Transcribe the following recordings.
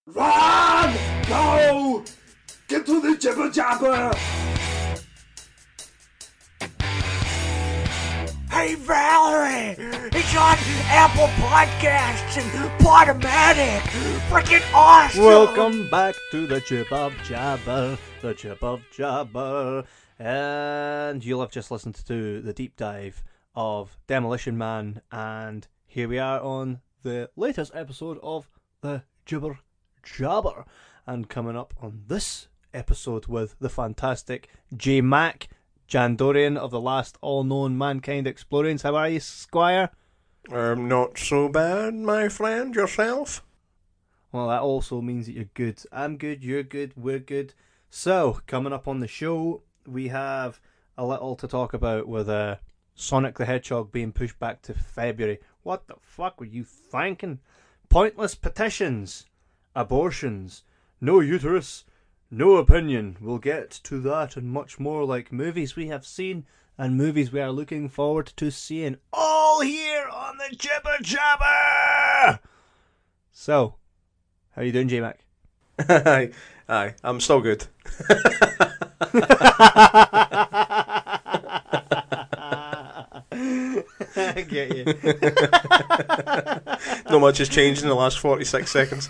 Run! Go! Get to the jibber jabber! Hey Valerie! It's on Apple Podcasts and Podomatic! Freaking awesome! Welcome back to the Jibber Jabber, the Jibber Jabber. And you'll have just listened to the deep dive of Demolition Man, and here we are on the latest episode of the Jibber Jabber. And coming up on this episode with the fantastic J Mac, Jandorian of the last all-known Mankind Explorings. How are you, Squire? Not so bad, my friend. Yourself? Well, that also means that you're good. I'm good, you're good, we're good. So, coming up on the show, we have a little to talk about with Sonic the Hedgehog being pushed back to February. What the fuck were you thinking? Pointless petitions, abortions, no uterus, no opinion. We'll get to that and much more, like movies we have seen and movies we are looking forward to seeing, all here on the Jibber Jabber! So, how you doing, J-Mac? Aye, I'm still good. I get you. Not much has changed in the last 46 seconds.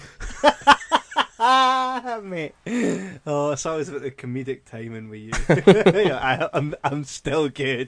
Mate. Oh, it's always about the comedic timing with you. I'm still good.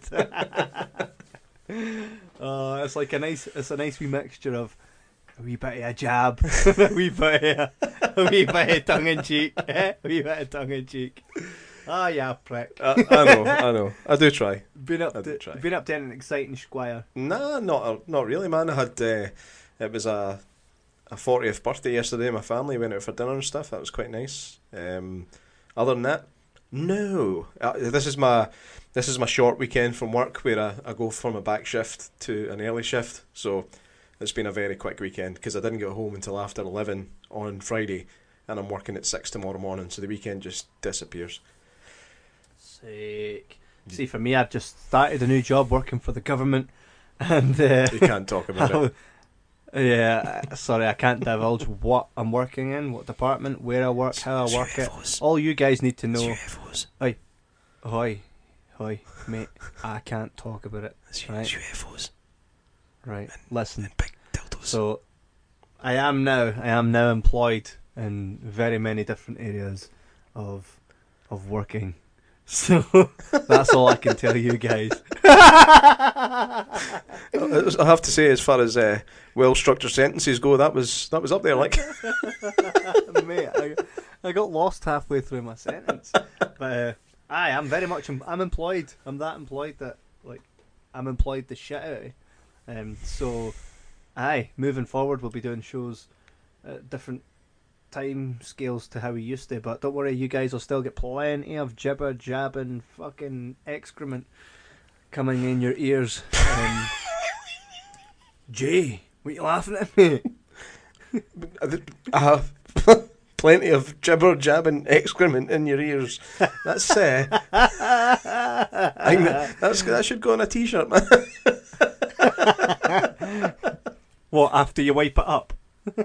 Oh, it's like a nice wee mixture of a wee bit of a jab, a wee bit of tongue in cheek, a wee bit of tongue in cheek. Ah, yeah, prick. I know. I do try. Been up to an exciting Squire? Nah, not really, man. I had it was a 40th birthday yesterday. My family went out for dinner and stuff. That was quite nice. Other than that, no. This is my short weekend from work where I go from a back shift to an early shift. So it's been a very quick weekend because I didn't get home until after 11 on Friday, and I'm working at 6 tomorrow morning. So the weekend just disappears. Sick. See, for me, I've just started a new job working for the government, and you can't talk about it. Yeah, sorry, I can't divulge what I'm working in, what department, where I work, how I work it. All you guys need to know. Oi, mate, I can't talk about it. Right? UFOs. Right, listen. And big dildos. So, I am now employed in very many different areas of working. So that's all I can tell you guys. I have to say, as far as well-structured sentences go, that was up there. Like, mate, I got lost halfway through my sentence. But I'm employed. I'm that employed that I'm employed the shit out of. So, moving forward, we'll be doing shows at different time scales to how we used to, but don't worry, you guys will still get plenty of jibber jabbing fucking excrement coming in your ears. Jay, what you laughing at me? I have plenty of jibber jabbing excrement in your ears. That's that should go on a t-shirt, man. What, after you wipe it up?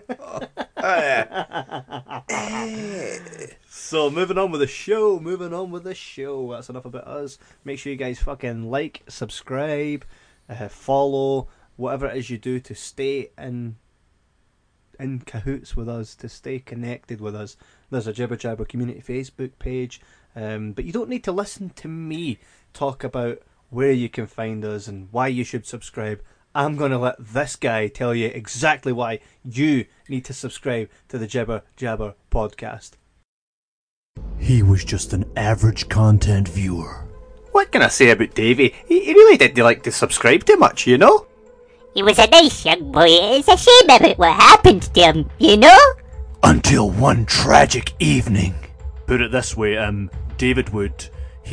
So moving on with the show. That's enough about us. Make sure you guys fucking like, subscribe, follow, whatever it is you do to stay in cahoots with us, to stay connected with us. There's a Jibber Jabber community Facebook page, but you don't need to listen to me talk about where you can find us and why you should subscribe. I'm going to let this guy tell you exactly why you need to subscribe to the Jibber Jabber podcast. He was just an average content viewer. What can I say about Davey? He really didn't like to subscribe too much, you know? He was a nice young boy. It's a shame about what happened to him, you know? Until one tragic evening. Put it this way, David would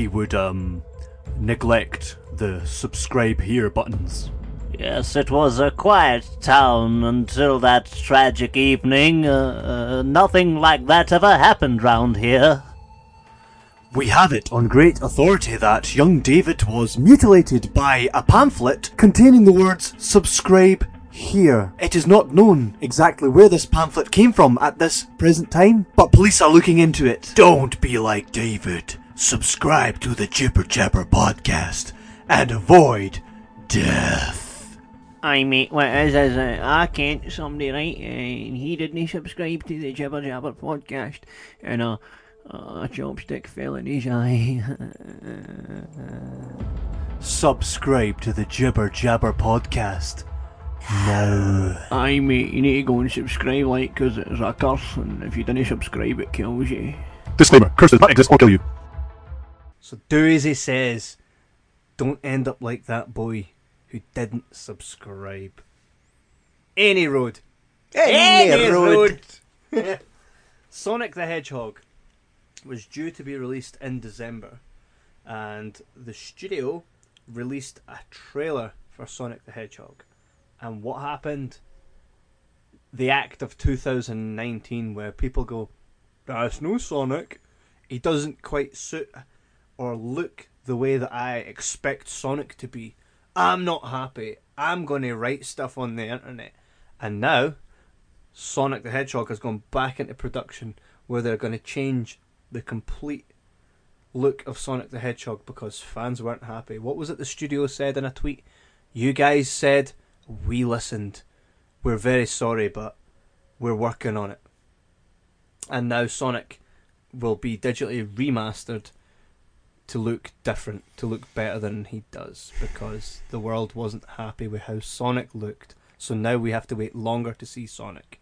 neglect the subscribe here buttons. Yes, it was a quiet town until that tragic evening. Nothing like that ever happened round here. We have it on great authority that young David was mutilated by a pamphlet containing the words "subscribe here. It is not known exactly where this pamphlet came from at this present time, but police are looking into it. Don't be like David. Subscribe to the Jibber Jabber podcast and avoid death. Aye, mate, what it is I can't somebody, right, and he didn't subscribe to the Jibber Jabber podcast, and a chopstick fell in his eye. Subscribe to the Jibber Jabber podcast now. Aye, mate, you need to go and subscribe, like, because it's a curse, and if you didn't subscribe, it kills you. Disclaimer, curse does not exist or kill you. So do as he says. Don't end up like that boy who didn't subscribe. Any road. Any road. Sonic the Hedgehog was due to be released in December, and the studio released a trailer for Sonic the Hedgehog. And what happened? The act of 2019 where people go, that's no Sonic. He doesn't quite suit or look the way that I expect Sonic to be. I'm not happy. I'm going to write stuff on the internet. And now, Sonic the Hedgehog has gone back into production where they're going to change the complete look of Sonic the Hedgehog because fans weren't happy. What was it the studio said in a tweet? You guys said, we listened. We're very sorry, but we're working on it. And now Sonic will be digitally remastered to look different, to look better than he does, because the world wasn't happy with how Sonic looked. So now we have to wait longer to see Sonic.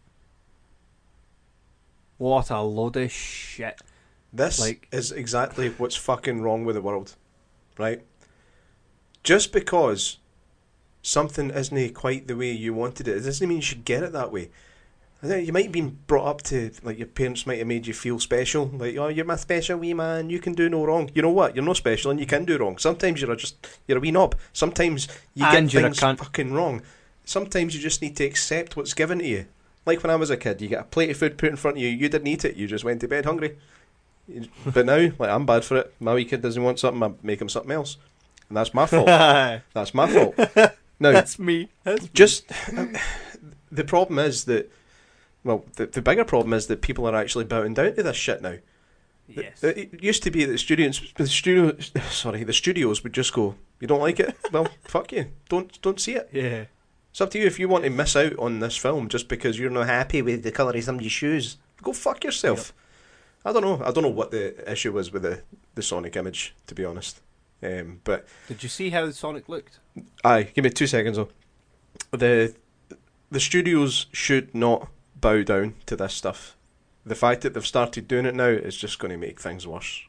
What a load of shit. This is exactly what's fucking wrong with the world, right? Just because something isn't quite the way you wanted it doesn't mean you should get it that way. I think you might have been brought up to, like, your parents might have made you feel special. Like, oh, you're my special wee man, you can do no wrong. You know what? You're not special and you can do wrong. Sometimes you're a wee knob. Sometimes you get things fucking wrong. Sometimes you just need to accept what's given to you. Like when I was a kid, you get a plate of food put in front of you, you didn't eat it, you just went to bed hungry. But now, like, I'm bad for it. My wee kid doesn't want something, I make him something else. And that's my fault. That's my fault. Now, That's me. Just, the problem is that, well, the bigger problem is that people are actually bowing down to this shit now. Yes. It used to be that the studios would just go, you don't like it? Well, fuck you. Don't see it. Yeah. It's up to you if you want to miss out on this film just because you're not happy with the colour of somebody's shoes. Go fuck yourself. Yep. I don't know what the issue was with the Sonic image, to be honest. But did you see how Sonic looked? Aye, give me 2 seconds though. The studios should not bow down to this stuff. The fact that they've started doing it now is just going to make things worse.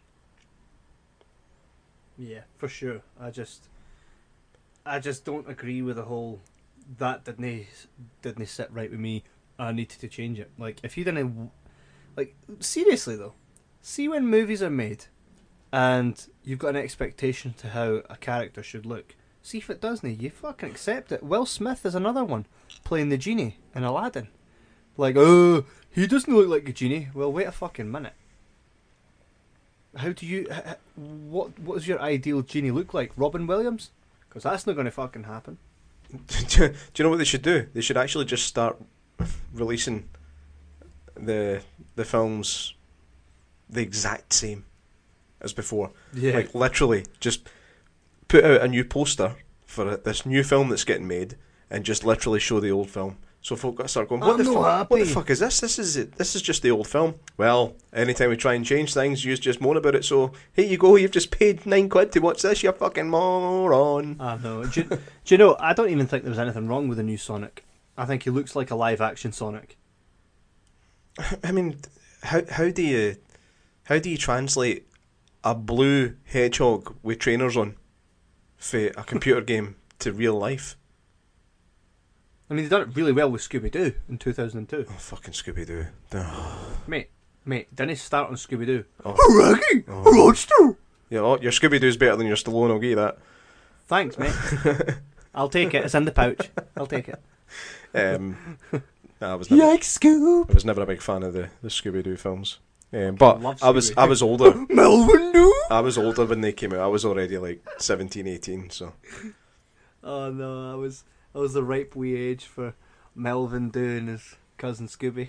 Yeah, for sure. I just don't agree with the whole that didn't sit right with me. I needed to change it. Like, if you didn't, like, seriously though, see when movies are made and you've got an expectation to how a character should look. See if it doesn't, you fucking accept it. Will Smith is another one playing the genie in Aladdin. Like, oh, he doesn't look like a genie. Well, wait a fucking minute. How do you... What does your ideal genie look like? Robin Williams? Because that's not going to fucking happen. Do you know what they should do? They should actually just start releasing the films the exact same as before. Yeah. Like, literally, just put out a new poster for this new film that's getting made and just literally show the old film. So folk got to start going, what the fuck is this? This is just the old film. Well, anytime we try and change things, you just moan about it. So here you go, you've just paid £9 to watch this, you fucking moron. I know. Do you know? I don't even think there was anything wrong with the new Sonic. I think he looks like a live action Sonic. I mean, how do you translate a blue hedgehog with trainers on for a computer game to real life? I mean, they done it really well with Scooby-Doo in 2002. Oh, fucking Scooby-Doo. Mate, didn't he start on Scooby-Doo? Raggy! Roadster! Yeah, your Scooby-Doo's better than your Stallone, I'll give you that. Thanks, mate. I'll take it. It's in the pouch. I'll take it. I was never a big fan of the Scooby-Doo films. But I was older. Melvin Doo! I was older when they came out. I was already like 17, 18, so. Oh no, I was the ripe wee age for Melvin doing his cousin Scooby.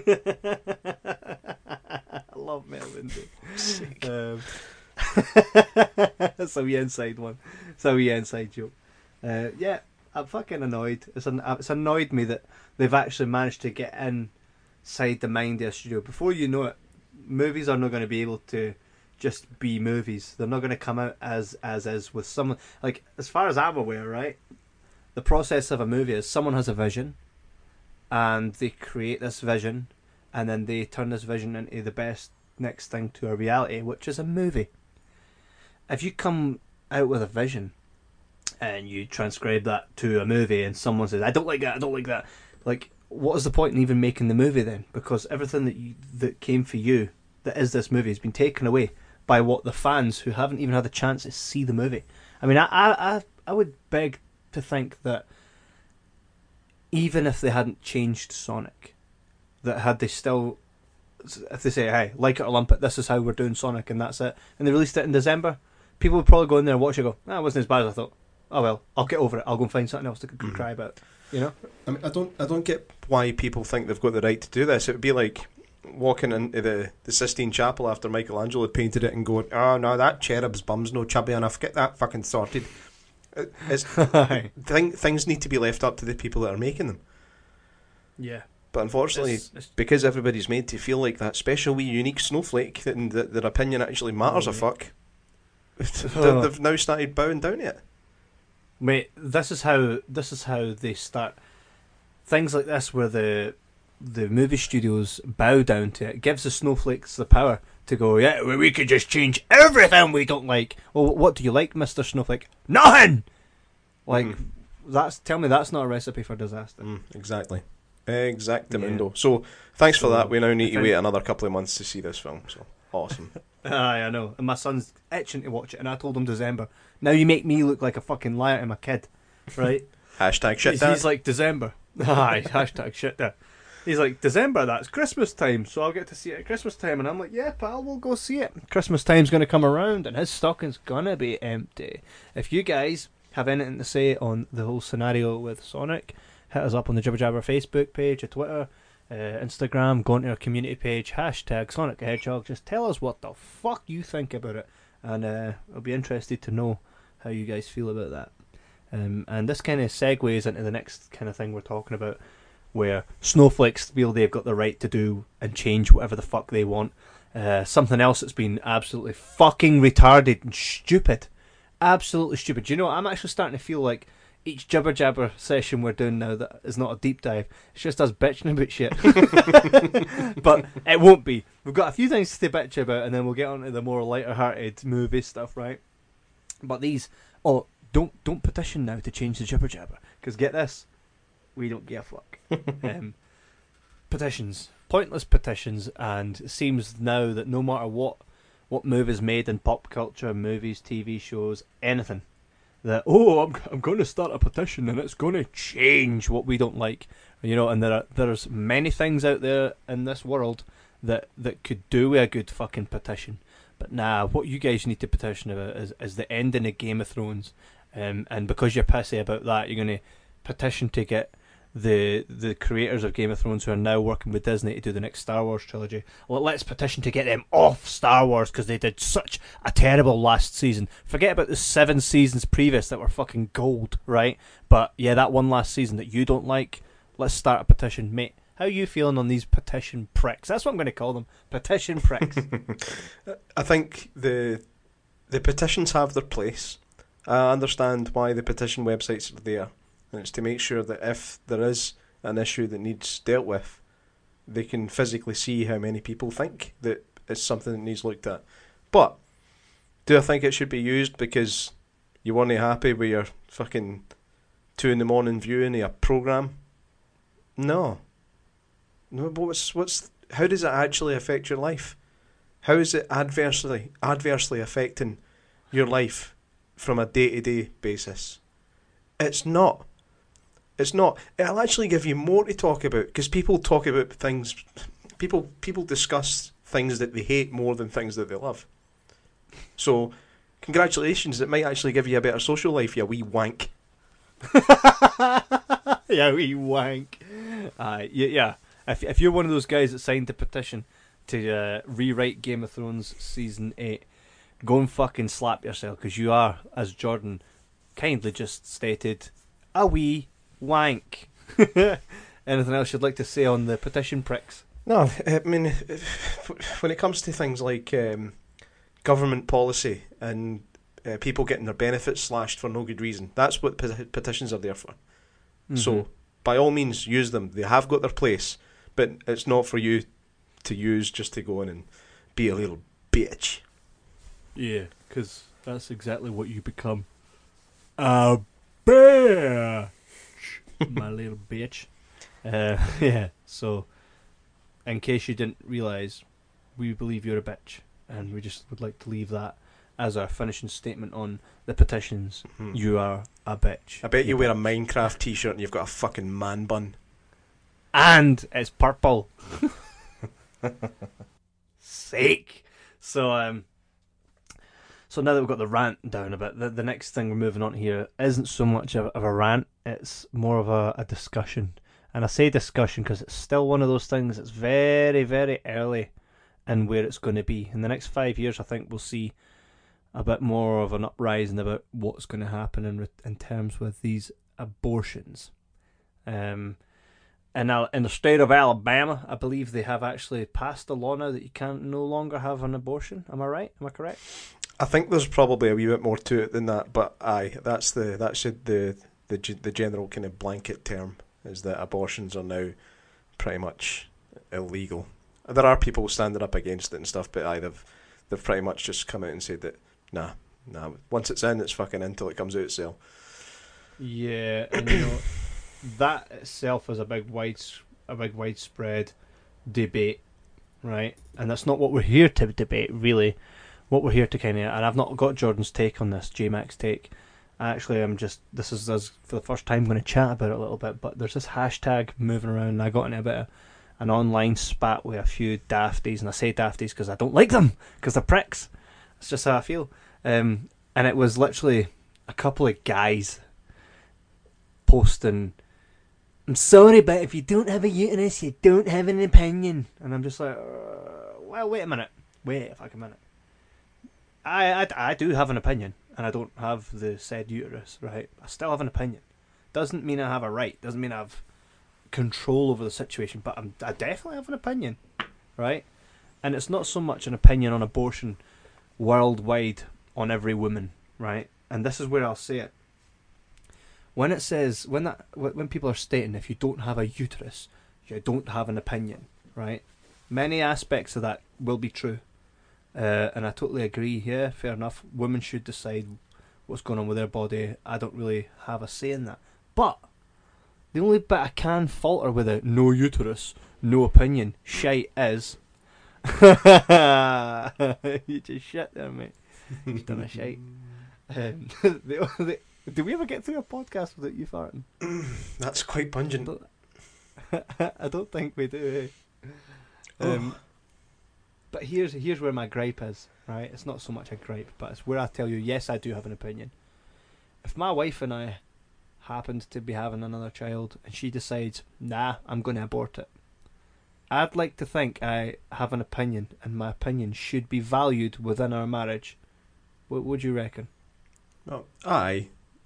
I love Melvin Doo. That's a wee inside one. It's a wee inside joke. Yeah, I'm fucking annoyed. It's annoyed me that they've actually managed to get inside the mind of a studio. Before you know it, movies are not going to be able to just be movies. They're not going to come out as is with someone. Like, as far as I'm aware, right, the process of a movie is someone has a vision and they create this vision and then they turn this vision into the best next thing to a reality, which is a movie. If you come out with a vision and you transcribe that to a movie and someone says, I don't like that, like, what is the point in even making the movie then? Because everything that came for you, that is this movie, has been taken away by what the fans who haven't even had the chance to see the movie. I mean, I would beg to think that even if they hadn't changed Sonic, that had they still, if they say, hey, like it or lump it, this is how we're doing Sonic and that's it, and they released it in December, people would probably go in there and watch it and go, it wasn't as bad as I thought. Oh well, I'll get over it. I'll go and find something else to cry about. You know? I mean, I don't get why people think they've got the right to do this. It would be like walking into the Sistine Chapel after Michelangelo had painted it and going, oh no, that cherub's bum's no chubby enough. Get that fucking sorted. Things need to be left up to the people that are making them. Yeah. But unfortunately, because everybody's made to feel like that special wee unique snowflake and that their opinion actually matters a fuck, they've now started bowing down to it. Mate, this is how they start things like this, where the movie studios bow down to it. It gives the snowflakes the power to go, yeah, we could just change everything we don't like. Well, what do you like, Mr. Snowflake? Nothing! Like, tell me that's not a recipe for disaster. Exactly. Exactamundo. Yeah. So, thanks for that. We now need to wait another couple of months to see this film. So, awesome. Aye, I know. And my son's itching to watch it, and I told him December. Now you make me look like a fucking liar to my kid, right? Hashtag shit He's like, December. Aye, hashtag shit dad. He's like, December, that's Christmas time, so I'll get to see it at Christmas time. And I'm like, yeah, pal, we'll go see it. Christmas time's going to come around, and his stocking's going to be empty. If you guys have anything to say on the whole scenario with Sonic, hit us up on the Jibber Jabber Facebook page, or Twitter, Instagram, go onto our community page, hashtag Sonic the Hedgehog. Just tell us what the fuck you think about it, and I'll be interested to know how you guys feel about that. And this kind of segues into the next kind of thing we're talking about, where snowflakes feel they've got the right to do and change whatever the fuck they want. Something else that's been absolutely fucking retarded and stupid. Absolutely stupid. Do you know what? I'm actually starting to feel like each Jibber Jabber session we're doing now that is not a deep dive, it's just us bitching about shit. But it won't be. We've got a few things to bitch about, and then we'll get on to the more lighter-hearted movie stuff, right? But these... Oh, don't petition now to change the Jibber Jabber, because get this, we don't give a fuck. Petitions. Pointless petitions, and it seems now that no matter what move is made in pop culture, movies, TV shows, anything, that, I'm going to start a petition and it's going to change what we don't like. You know, and there's many things out there in this world that could do a good fucking petition. But nah, what you guys need to petition about is the ending of Game of Thrones. And because you're pissy about that, you're going to petition to get the creators of Game of Thrones, who are now working with Disney to do the next Star Wars trilogy. Well, let's petition to get them off Star Wars, because they did such a terrible last season. Forget about the 7 seasons previous that were fucking gold, right? But yeah, that one last season that you don't like, let's start a petition. Mate, how are you feeling on these petition pricks? That's what I'm going to call them, petition pricks. I think the petitions have their place. I understand why the petition websites are there. And it's to make sure that if there is an issue that needs dealt with, they can physically see how many people think that it's something that needs looked at. But do I think it should be used because you weren't happy with your fucking 2 a.m. viewing of a programme? No. But how does it actually affect your life? How is it adversely affecting your life from a day-to-day basis? It's not. It's not. It'll actually give you more to talk about, because people talk about things. People discuss things that they hate more than things that they love. So, congratulations! It might actually give you a better social life, you wee wank. Yeah, we wank. Yeah. If you're one of those guys that signed the petition to rewrite Game of Thrones season 8, go and fucking slap yourself, because you are, as Jordan kindly just stated, a wee wank. Anything else you'd like to say on the petition, pricks? No, I mean, when it comes to things like government policy and people getting their benefits slashed for no good reason, that's what petitions are there for. Mm-hmm. So, by all means, use them. They have got their place, but it's not for you to use just to go in and be a little bitch. Yeah, because that's exactly what you become. A bitch. My little bitch. Yeah, so, in case you didn't realise, we believe you're a bitch, and we just would like to leave that as our finishing statement on the petitions. Mm-hmm. You are a bitch. I bet you wear a Minecraft t-shirt and you've got a fucking man bun. And it's purple. Sick. So now that we've got the rant down a bit, the next thing we're moving on here isn't so much of a rant, it's more of a discussion. And I say discussion because it's still one of those things that's very, very early in where it's going to be. In the next 5 years, I think we'll see a bit more of an uprising about what's going to happen in terms with these abortions. In the state of Alabama, I believe they have actually passed a law now that you can no longer have an abortion. Am I right? Am I correct? I think there's probably a wee bit more to it than that, but that's the general kind of blanket term, is that abortions are now pretty much illegal. There are people standing up against it and stuff, but they've pretty much just come out and said that nah, once it's in, it's fucking in until it comes out itself. Yeah, and that itself is a big widespread debate, right? And that's not what we're here to debate, really. What we're here to and I've not got Jordan's take on this, J-Mac's take. This is us for the first time going to chat about it a little bit, but there's this hashtag moving around, and I got in a bit of an online spat with a few dafties, and I say dafties because I don't like them, because they're pricks. That's just how I feel. And it was literally a couple of guys posting, "I'm sorry, but if you don't have a uterus, you don't have an opinion." And I'm just like, well, wait a minute. Wait a fucking minute. I do have an opinion, and I don't have the said uterus, right? I still have an opinion. Doesn't mean I have a right. Doesn't mean I have control over the situation, but I definitely have an opinion, right? And it's not so much an opinion on abortion worldwide on every woman, right? And this is where I'll say it. When it says, when people are stating if you don't have a uterus, you don't have an opinion, right? Many aspects of that will be true. And I totally agree, yeah, fair enough. Women should decide what's going on with their body. I don't really have a say in that. But the only bit I can falter with it, no uterus, no opinion, shite is... You just shit there, mate. You've done a shite. Did we ever get through a podcast without you farting? That's quite pungent. I don't think we do, eh? But here's where my gripe is, right? It's not so much a gripe, but it's where I tell you, yes, I do have an opinion. If my wife and I happened to be having another child and she decides, nah, I'm going to abort it, I'd like to think I have an opinion, and my opinion should be valued within our marriage. What would you reckon? Well, I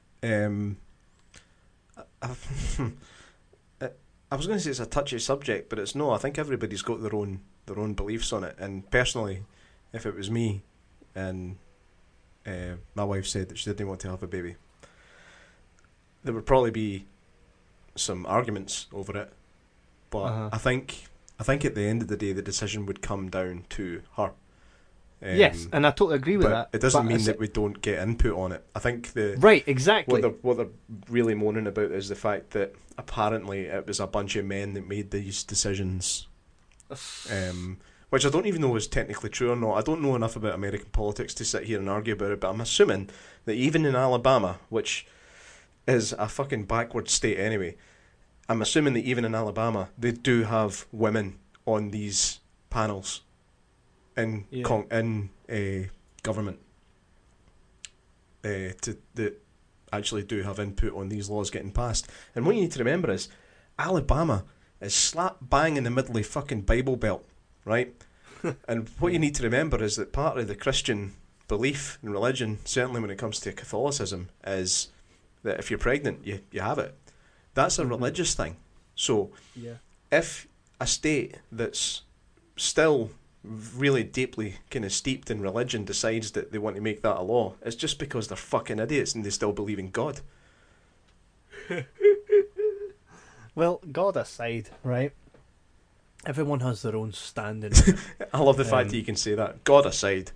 was going to say it's a touchy subject, but it's no. I think everybody's got their own beliefs on it. And personally, if it was me and my wife said that she didn't want to have a baby, there would probably be some arguments over it. But I think at the end of the day, the decision would come down to her. Yes, and I totally agree with that. It doesn't mean that we don't get input on it. I think right, exactly. What they're really moaning about is the fact that apparently it was a bunch of men that made these decisions, which I don't even know is technically true or not. I don't know enough about American politics to sit here and argue about it, but I'm assuming that even in Alabama, which is a fucking backward state anyway, I'm assuming that even in Alabama they do have women on these panels in government. actually do have input on these laws getting passed. And what you need to remember is, Alabama is slap bang in the middle of fucking Bible Belt, right? And what you need to remember is that part of the Christian belief in religion, certainly when it comes to Catholicism, is that if you're pregnant, you have it. That's a religious thing. So if a state that's still really deeply kind of steeped in religion decides that they want to make that a law, it's just because they're fucking idiots and they still believe in God. Well, God aside, right? Everyone has their own standing. I love the fact that you can say that. God aside.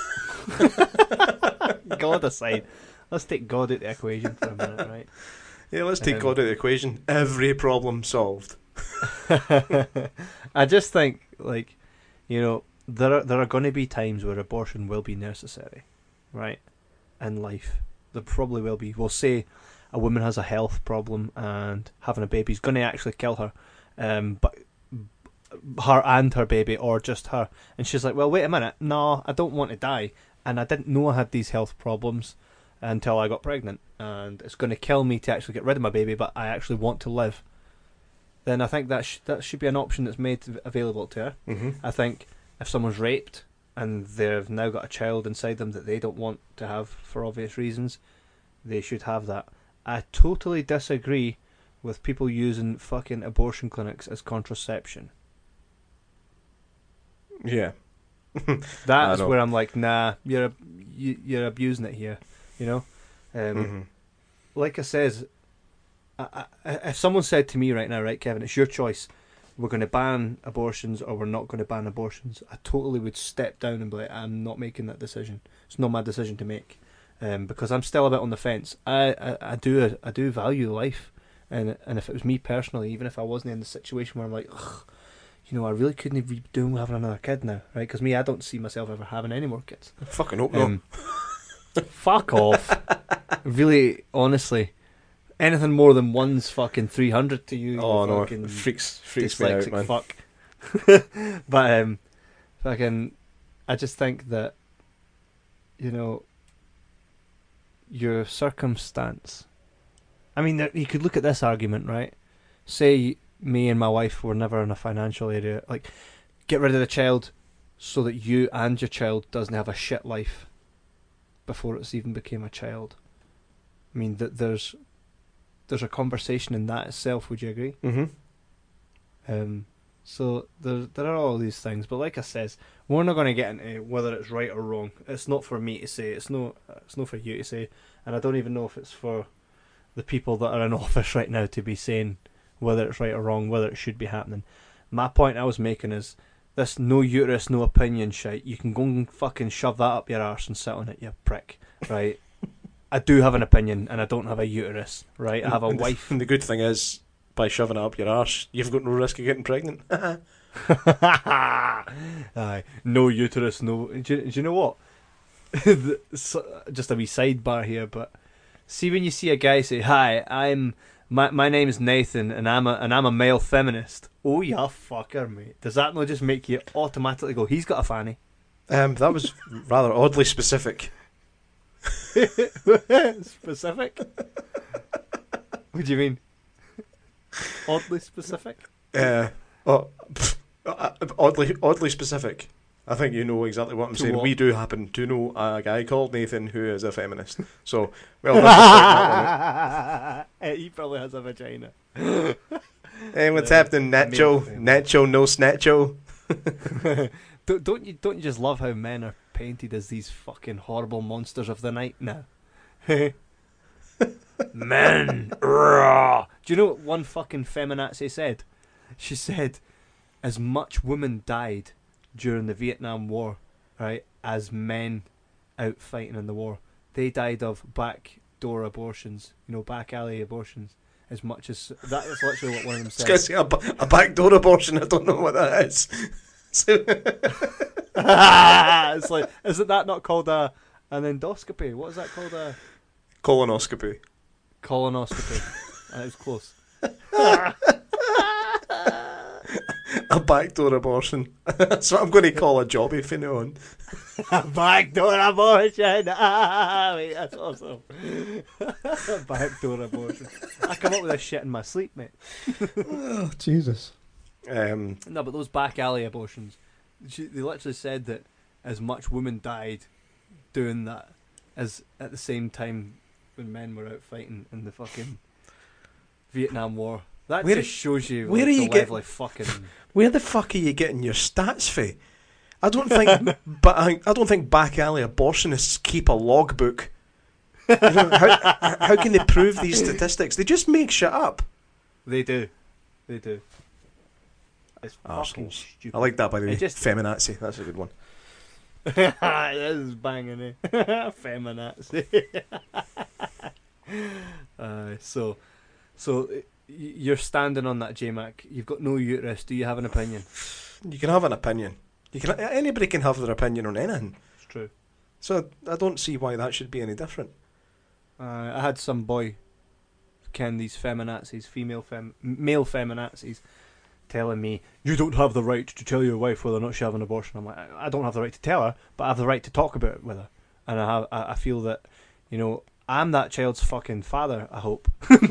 God aside. Let's take God out the equation for a minute, right? Yeah, let's take God out of the equation. Every problem solved. I just think, like, you know, there are going to be times where abortion will be necessary, right? In life. There probably will be. We'll say a woman has a health problem and having a baby is going to actually kill her, but her and her baby, or just her. And she's like, well, wait a minute. No, I don't want to die. And I didn't know I had these health problems until I got pregnant. And it's going to kill me to actually get rid of my baby, but I actually want to live. Then I think that should be an option that's made available to her. Mm-hmm. I think if someone's raped and they've now got a child inside them that they don't want to have for obvious reasons, they should have that. I totally disagree with people using fucking abortion clinics as contraception. Yeah. That's where I'm like, nah, you're abusing it here, you know? Like I says, if someone said to me right now, right, Kevin, it's your choice, we're going to ban abortions or we're not going to ban abortions, I totally would step down and be like, I'm not making that decision. It's not my decision to make, because I'm still a bit on the fence. I do value life, and if it was me personally, even if I wasn't in the situation where I'm like, ugh, you know, I really couldn't be doing having another kid now, right? Because me, I don't see myself ever having any more kids. I fucking hope not. Fuck off. Really, honestly. Anything more than one's fucking 300 to you. Oh no, fucking freaks me out, man. Fuck. But fucking, I just think that, you know, your circumstance. I mean, you could look at this argument, right? Say me and my wife were never in a financial area. Like, get rid of the child so that you and your child doesn't have a shit life before it's even became a child. I mean, there's a conversation in that itself. Would you agree? Mm-hmm. So there are all these things, but like I says, we're not going to get into whether it's right or wrong. It's not for me to say. It's not for you to say, and I don't even know if it's for the people that are in office right now to be saying whether it's right or wrong, whether it should be happening. My point I was making is this no uterus, no opinion shite. You can go and fucking shove that up your arse and sit on it, you prick, right? I do have an opinion, and I don't have a uterus, right? I have a wife. And the good thing is, by shoving it up your arse, you've got no risk of getting pregnant. Aye, no uterus, no. Do you know what? Just a wee sidebar here, but see when you see a guy say, "Hi, my name is Nathan, and I'm a male feminist." Oh, you fucker, mate! Does that not just make you automatically go, "He's got a fanny"? That was rather oddly specific. Specific? What do you mean? Oddly specific? Oddly specific. I think you know exactly what I'm saying. What? We do happen to know a guy called Nathan who is a feminist. So, well, that He probably has a vagina. hey, what's happening, Nacho? Nacho, no snatcho. Don't you just love how men are painted as these fucking horrible monsters of the night now? Men, raw. Do you know what one fucking feminazi said? She said, as much women died during the Vietnam War, right, as men out fighting in the war. They died of backdoor abortions, you know, back alley abortions, as much as... That is literally what one of them said. I was going to say a backdoor abortion, I don't know what that is. It's like, isn't that not called an endoscopy? What is that called? A colonoscopy. Colonoscopy. It was close. A backdoor abortion. That's what I'm going to call a jobby from now on. Backdoor abortion. Ah, mate, that's awesome. Backdoor abortion. I come up with this shit in my sleep, mate. Oh, Jesus. No, but those back alley abortions, they literally said that as much women died doing that as at the same time when men were out fighting in the fucking Vietnam War. That Where- just shows you where like, are the you level of fucking. Where the fuck are you getting your stats for? I don't think, but I don't think back alley abortionists keep a logbook. You know, how can they prove these statistics? They just make shit up. They do. It's fucking Arseholes. stupid. I like that, by the way. It just- Feminazi. That's a good one. This is banging, eh? Feminazi. So you're standing on that, J-Mac. You've got no uterus. Do you have an opinion? You can have an opinion. Anybody can have their opinion on anything. It's true. So I don't see why that should be any different. I had some boy, Ken, these feminazis, male feminazis, telling me, you don't have the right to tell your wife whether or not she have an abortion. I'm like, I don't have the right to tell her, but I have the right to talk about it with her. And I feel that, you know, I'm that child's fucking father, I hope.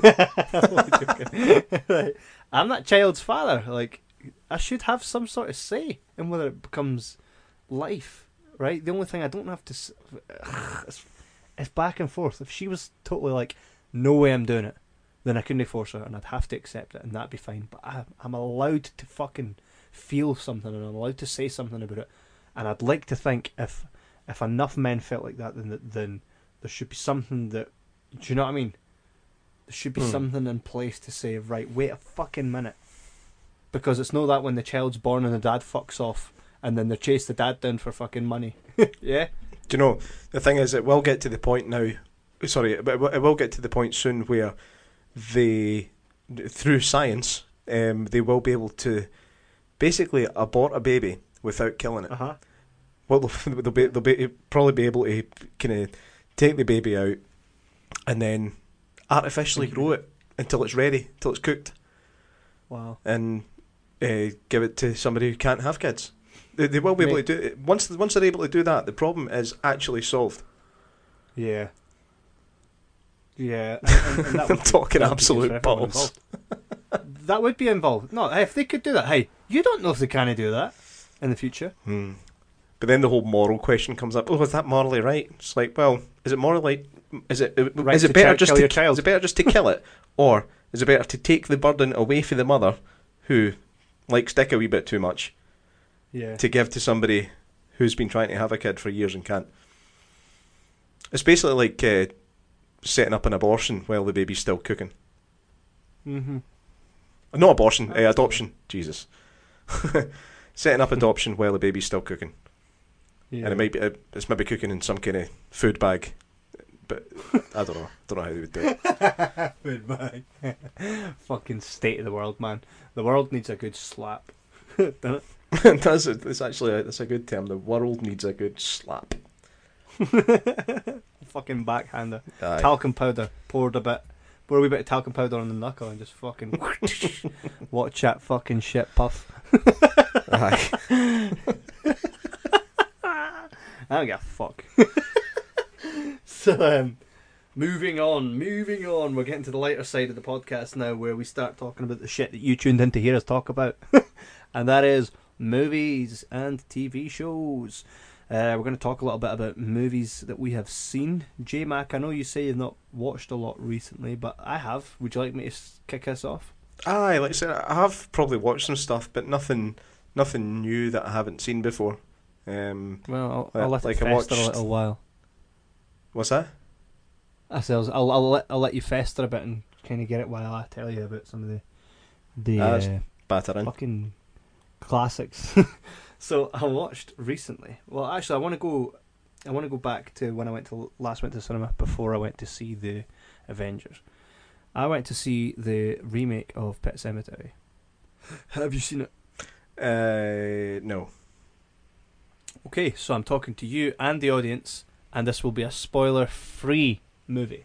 Right. I'm that child's father. Like, I should have some sort of say in whether it becomes life, right? The only thing I don't have to... It's back and forth. If she was totally like, no way I'm doing it, then I couldn't force her and I'd have to accept it and that'd be fine. But I'm allowed to fucking feel something and I'm allowed to say something about it. And I'd like to think if enough men felt like that, then there should be something that... Do you know what I mean? There should be something in place to say, right, wait a fucking minute. Because it's not that when the child's born and the dad fucks off and then they chase the dad down for fucking money. Yeah? Do you know, the thing is, it will get to the point now... Sorry, but it will get to the point soon where they, through science, they will be able to basically abort a baby without killing it. Uh-huh. Well, they'll probably be able to kind of take the baby out and then artificially grow it until it's ready, until it's cooked, Wow. and give it to somebody who can't have kids. They will be able to do it. Once they're able to do that, the problem is actually solved. Yeah. Yeah. And that I'm would talking that would be absolute good for everyone balls. involved. That would be involved. No, if they could do that, hey, you don't know if they can do that in the future. But then the whole moral question comes up. Oh, is that morally right? It's like, well, is it morally? Is it Right is it to better kill just your to child. is it better just to kill it, or is it better to take the burden away from the mother, who likes dick a wee bit too much, Yeah. to give to somebody who's been trying to have a kid for years and can't? It's basically like setting up an abortion while the baby's still cooking. Mm-hmm. Not abortion, adoption. Jesus. Setting up adoption while the baby's still cooking. Yeah. And it might be, it's maybe cooking in some kind of food bag, but I don't know. Don't know how they would do it. Food bag. Fucking state of the world, man. The world needs a good slap. Doesn't it? It's actually that's a good term. The world needs a good slap. Fucking backhander. Aye. Talcum powder. Pour a wee bit of talcum powder on the knuckle and just fucking watch that fucking shit puff. Aye. I don't give a fuck. So, moving on. We're getting to the lighter side of the podcast now, where we start talking about the shit that you tuned in to hear us talk about, and that is movies and TV shows. We're going to talk a little bit about movies that we have seen. J-Mac, I know you say you've not watched a lot recently, but I have. Would you like me to kick us off? Aye, like I said, I have probably watched some stuff, but nothing new that I haven't seen before. Well, I'll let like it I fester a watched- little while. What's that? I said I'll let you fester a bit and kind of get it while I tell you about some of the That's batter in. fucking classics. So I watched recently. Well, actually, I want to go back to when I last went to cinema before I went to see the Avengers. I went to see the remake of Pet Sematary. Have you seen it? No. Okay, so I'm talking to you and the audience, and this will be a spoiler-free movie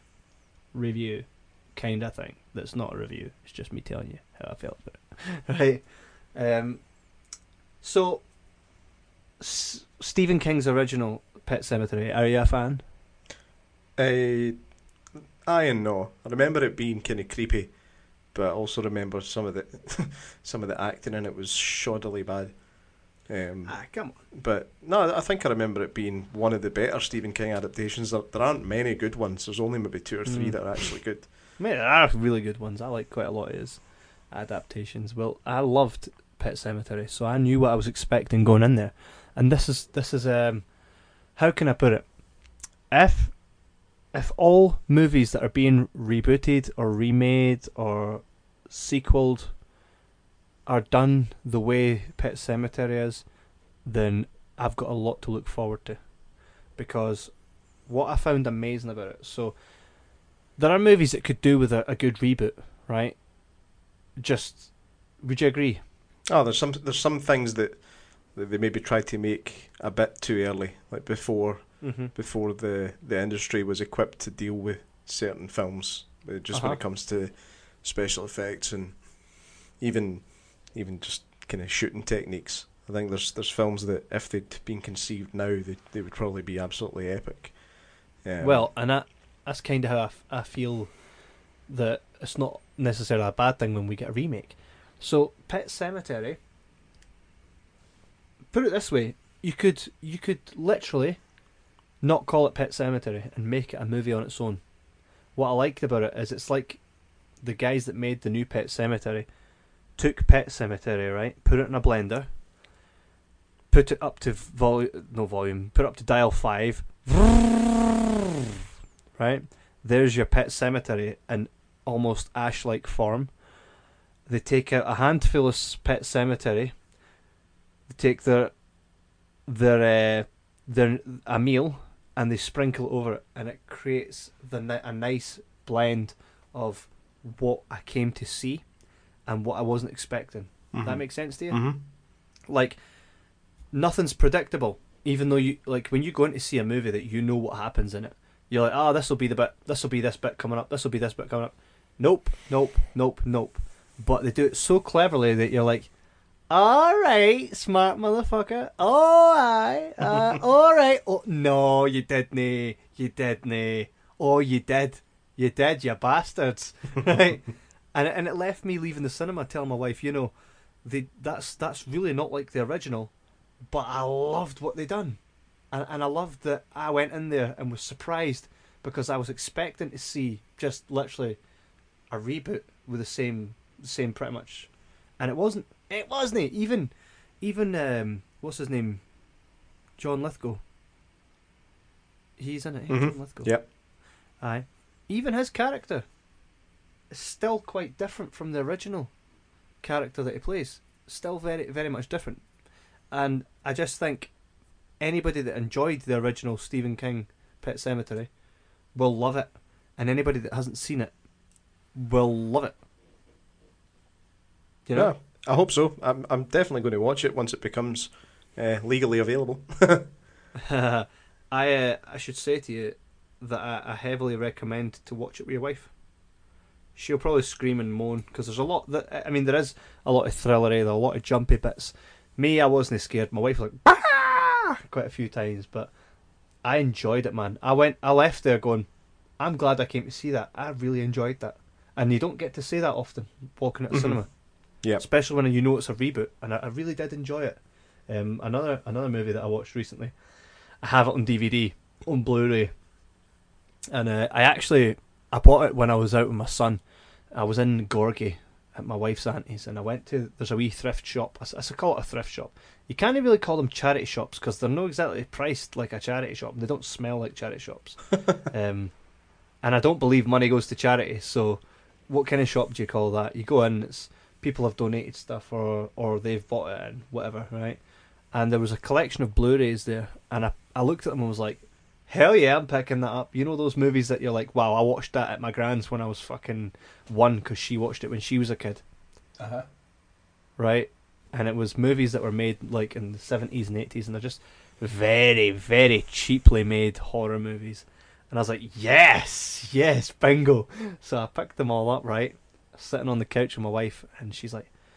review kind of thing. That's not a review. It's just me telling you how I felt about it. Right. So, Stephen King's original Pet Sematary, are you a fan? Aye and no. I remember it being kind of creepy, but I also remember some of the some of the acting in it was shoddily bad. Come on. But no, I think I remember it being one of the better Stephen King adaptations. There aren't many good ones. There's only maybe 2 or 3 that are actually good. I mean, there are really good ones. I like quite a lot of his adaptations. Well, I loved Pet Sematary, so I knew what I was expecting going in there. And this is how can I put it? If all movies that are being rebooted or remade or sequeled are done the way Pet Sematary is, then I've got a lot to look forward to. Because what I found amazing about it, so there are movies that could do with a good reboot, right? Just, would you agree? Oh, there's some things that they maybe tried to make a bit too early, like before the industry was equipped to deal with certain films. Just when it comes to special effects and even just kind of shooting techniques. I think there's films that if they'd been conceived now, they would probably be absolutely epic. Well, and that's kind of how I feel that it's not necessarily a bad thing when we get a remake. So, Pet Sematary, put it this way, you could literally not call it Pet Sematary and make it a movie on its own. What I liked about it is it's like the guys that made the new Pet Sematary took Pet Sematary, right, put it in a blender, put it up to put it up to dial 5, right, there's your Pet Sematary in almost ash-like form. They take out a handful of Pet Sematary, they take their a meal, and they sprinkle over it, and it creates a nice blend of what I came to see and what I wasn't expecting. That makes sense to you? Mm-hmm. Like, nothing's predictable. Even though you, like, when you go in to see a movie that you know what happens in it, you're like, oh, this will be this bit coming up, this will be this bit coming up. Nope. But they do it so cleverly that you're like, alright, smart motherfucker. Alright. Alright. Oh, no, you didn't. Oh, you did. You did, you bastards. Right? And it left me leaving the cinema telling my wife, that's really not like the original, but I loved what they done. And I loved that I went in there and was surprised because I was expecting to see just literally a reboot with the same pretty much. And it wasn't. Even what's his name? John Lithgow. He's in it. John Lithgow. Yep. Aye. Even his character is still quite different from the original character that he plays. Still very, very much different. And I just think anybody that enjoyed the original Stephen King Pet Sematary will love it, and anybody that hasn't seen it will love it. You know? Yeah, I hope so. I'm definitely going to watch it once it becomes legally available. I should say to you that I heavily recommend to watch it with your wife. She'll probably scream and moan because there's a lot there is a lot of thrillery, there are a lot of jumpy bits. Me, I wasn't scared. My wife was like, bah! Quite a few times, but I enjoyed it, man. I left there going, I'm glad I came to see that. I really enjoyed that, and you don't get to say that often walking at a cinema. Yeah, especially when you know it's a reboot, and I really did enjoy it. Another movie that I watched recently, I have it on DVD, on Blu-ray, and I bought it when I was out with my son. I was in Gorgie at my wife's auntie's, and I went to, there's a wee thrift shop. I call it a thrift shop. You can't really call them charity shops because they're not exactly priced like a charity shop. They don't smell like charity shops. And I don't believe money goes to charity. So what kind of shop do you call that? You go in, it's people have donated stuff or they've bought it and whatever, right? And there was a collection of Blu-rays there, and I looked at them and was like, hell yeah, I'm picking that up. You know those movies that you're like, wow, I watched that at my grand's when I was fucking 1 because she watched it when she was a kid. Right? And it was movies that were made like in the 70s and 80s, and they're just very, very cheaply made horror movies. And I was like, yes, bingo. So I picked them all up, right? Sitting on the couch with my wife, and she's like,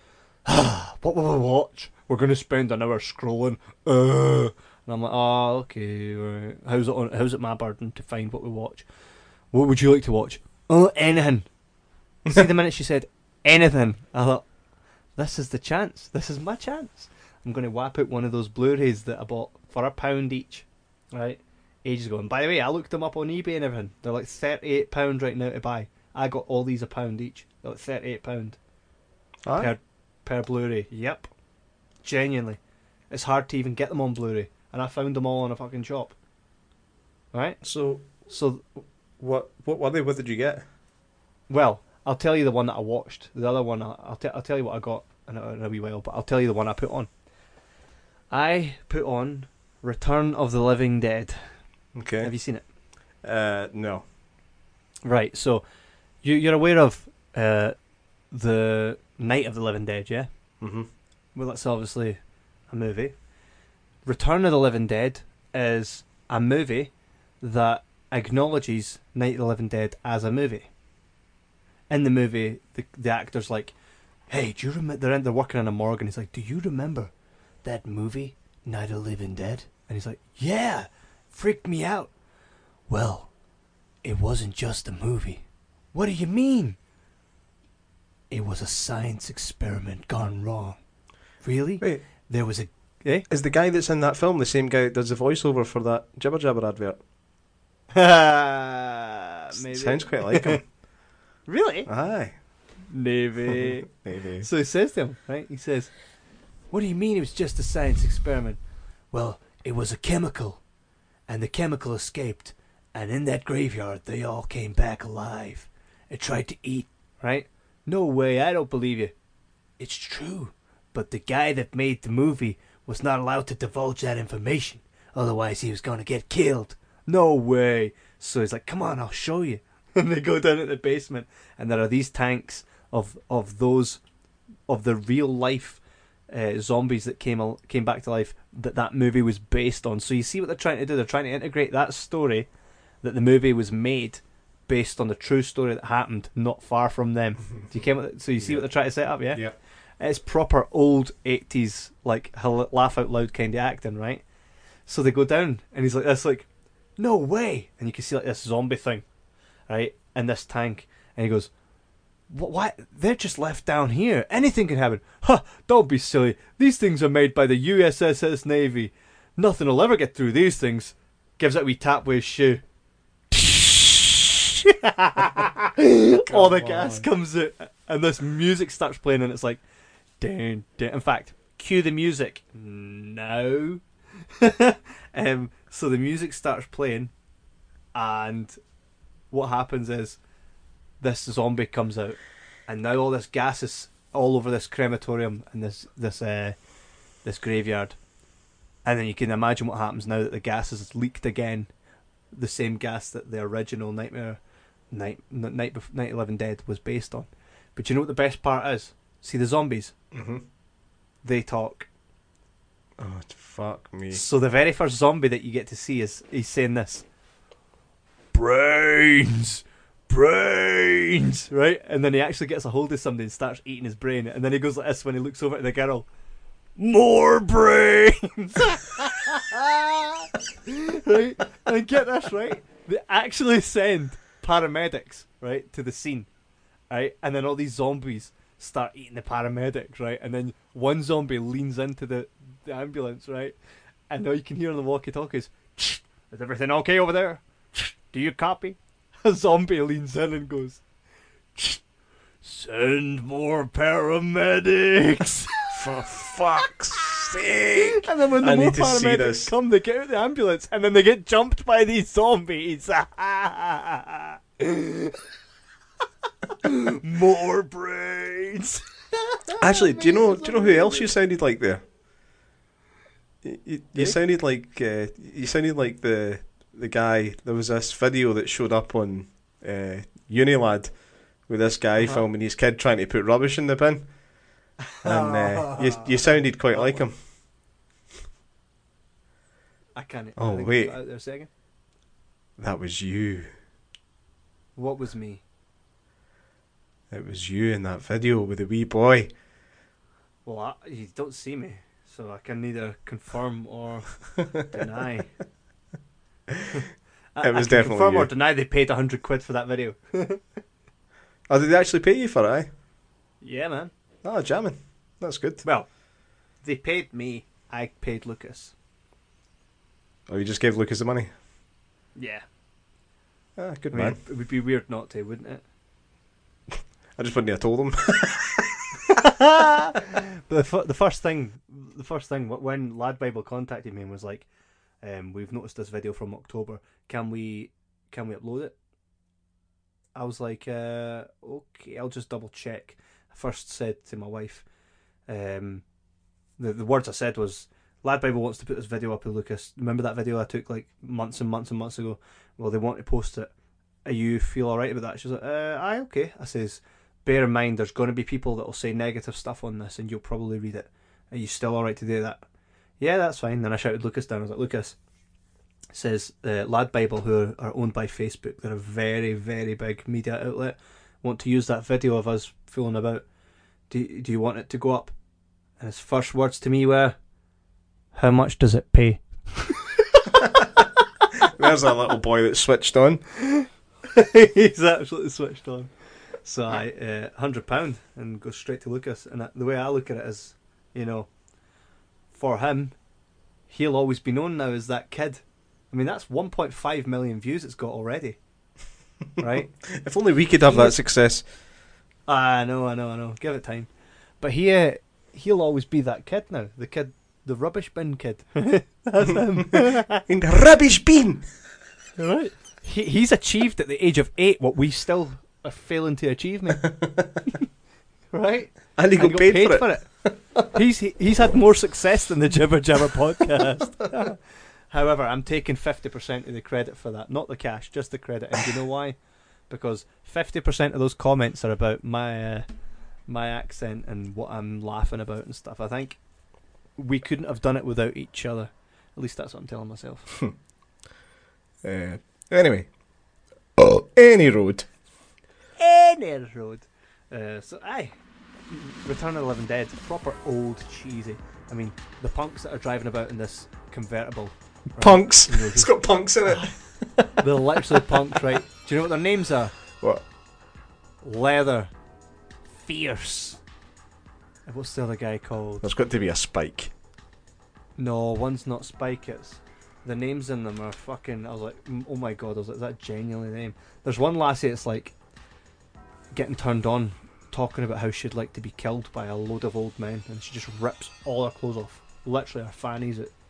what will we watch? We're going to spend an hour scrolling. And I'm like, oh, okay. Right. How's it my burden to find what we watch? What would you like to watch? Oh, anything. See, the minute she said anything, I thought, this is the chance. This is my chance. I'm going to whap out one of those Blu-rays that I bought for £1 each, right? Ages ago. And by the way, I looked them up on eBay and everything. They're like £38 right now to buy. I got all these £1 each. They're like £38 per Blu-ray. Yep. Genuinely. It's hard to even get them on Blu-ray. And I found them all in a fucking shop. Right? So So, what were they? What did you get? well, I'll tell you the one that I watched. The other one, I'll tell you what I got in a wee while, but I'll tell you the one I put on. I put on Return of the Living Dead. Okay. Have you seen it? No. Right, so you're aware of the Night of the Living Dead, yeah? Mm-hmm. Well, that's obviously a movie. Return of the Living Dead is a movie that acknowledges Night of the Living Dead as a movie. In the movie, the actor's like, hey, do you remember... They're working in a morgue, and he's like, do you remember that movie, Night of the Living Dead? And he's like, yeah, freaked me out. Well, it wasn't just a movie. What do you mean? It was a science experiment gone wrong. Really? Wait, There was a... Eh? is the guy that's in that film the same guy that does the voiceover for that Jibber Jabber advert? Maybe. Sounds quite like him. Really? Aye. Maybe. Maybe. So he says to him, right? He says, what do you mean it was just a science experiment? Well, it was a chemical, and the chemical escaped, and in that graveyard they all came back alive. It tried to eat, right? No way, I don't believe you. It's true, but the guy that made the movie was not allowed to divulge that information, otherwise he was going to get killed. No way. So he's like, come on, I'll show you. And they go down at the basement, and there are these tanks of the real life zombies that came back to life that movie was based on. So you see what they're trying to do. They're trying to integrate that story that the movie was made based on the true story that happened not far from them. Do you came? So you see what they're trying to set up, yeah? Yeah. It's proper old 80s, like, laugh out loud kind of acting, right? So they go down, and he's like, that's like, no way. And you can see like this zombie thing, right, in this tank. And he goes, what? They're just left down here. Anything can happen. Huh, don't be silly. These things are made by the USS Navy. Nothing will ever get through these things. Gives it a wee tap with his shoe. All the gas comes out, and this music starts playing, and it's like, dun, dun. In fact, cue the music now. So the music starts playing, and what happens is this zombie comes out, and now all this gas is all over this crematorium and this graveyard. And then you can imagine what happens now that the gas is leaked again, the same gas that the original Night of the Living Dead was based on. But you know what the best part is? See the zombies? Mm-hmm. They talk. Oh, fuck me. So the very first zombie that you get to see he's saying this. Brains! Brains! Right? And then he actually gets a hold of somebody and starts eating his brain. And then he goes like this when he looks over at the girl. More brains! Right? And get this, right? They actually send paramedics, right, to the scene. Right? And then all these zombies start eating the paramedics, right? And then one zombie leans into the ambulance, right? And now you can hear on the walkie-talkies, is everything okay over there? Do you copy? A zombie leans in and goes, send more paramedics. For fuck's sake! And then when the I more need to see paramedics this. come, they get out of the ambulance, and then they get jumped by these zombies. More brains. Actually, do you know who else you sounded like there? You sounded like the guy. There was this video that showed up on Unilad with this guy filming his kid trying to put rubbish in the bin, and you sounded quite like him. I can't. Oh, I think wait. out there a second. That was you. What was me? It was you in that video with the wee boy. Well, you don't see me, so I can neither confirm or deny. It was I can definitely confirm you. or deny they paid £100 for that video. Oh, did they actually pay you for it? Eh? Yeah, man. Oh, jamming. That's good. Well, they paid me. I paid Lucas. Oh, you just gave Lucas the money? Yeah. Ah, good I mean, man. it would be weird not to, wouldn't it? I just wouldn't have told him. But the first thing, when Lad Bible contacted me and was like, "We've noticed this video from October. Can we upload it?" I was like, "Okay, I'll just double check." I first said to my wife, the words I said was, "Lad Bible wants to put this video up with Lucas. Remember that video I took like months and months and months ago? Well, they want to post it. Are you feel alright about that?" She's like, "Aye, okay." I says, "Bear in mind, there's going to be people that will say negative stuff on this, and you'll probably read it. Are you still alright to do that?" "Yeah, that's fine." Then I shouted Lucas down. I was like, "Lucas," says Lad Bible, who are owned by Facebook, they're a very, very big media outlet, want to use that video of us fooling about. Do you want it to go up?" And his first words to me were, "How much does it pay?" There's that little boy that switched on. He's absolutely switched on. So I £100 and go straight to Lucas. And the way I look at it is, for him, he'll always be known now as that kid. I mean, that's 1.5 million views it's got already, right? If only we could have that success. I know. Give it time. But he'll always be that kid now. The rubbish bin kid. That's him. In the rubbish bin. Right. He's achieved at the age of 8 what we still are failing to achieve, mate. Right? And he got paid for it. He's had more success than the Jibber Jabber podcast. However, I'm taking 50% of the credit for that. Not the cash, just the credit. And do you know why? Because 50% of those comments are about my accent and what I'm laughing about and stuff. I think we couldn't have done it without each other. At least that's what I'm telling myself. Anyway. Any road. Any road. So, aye. Return of the Living Dead. Proper old cheesy. I mean, the punks that are driving about in this convertible. Right? Punks. It's got punks in it. They're literally punks, right? Do you know what their names are? What? Leather. Fierce. And what's the other guy called? There's got to be a Spike. No, one's not Spike. It's the names in them are fucking. I was like, oh my god! I was like, is that genuinely the name? There's one lassie. It's like getting turned on, talking about how she'd like to be killed by a load of old men, and she just rips all her clothes off. Literally, her fannies it.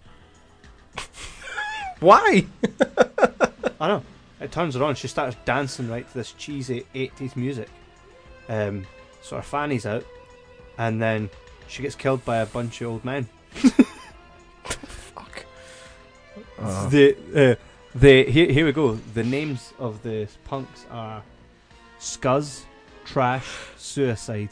Why? I know. It turns her on. She starts dancing right to this cheesy 80s music. So her fanny's out, and then she gets killed by a bunch of old men. Fuck. Here we go. The names of the punks are Scuzz, Trash, Suicide.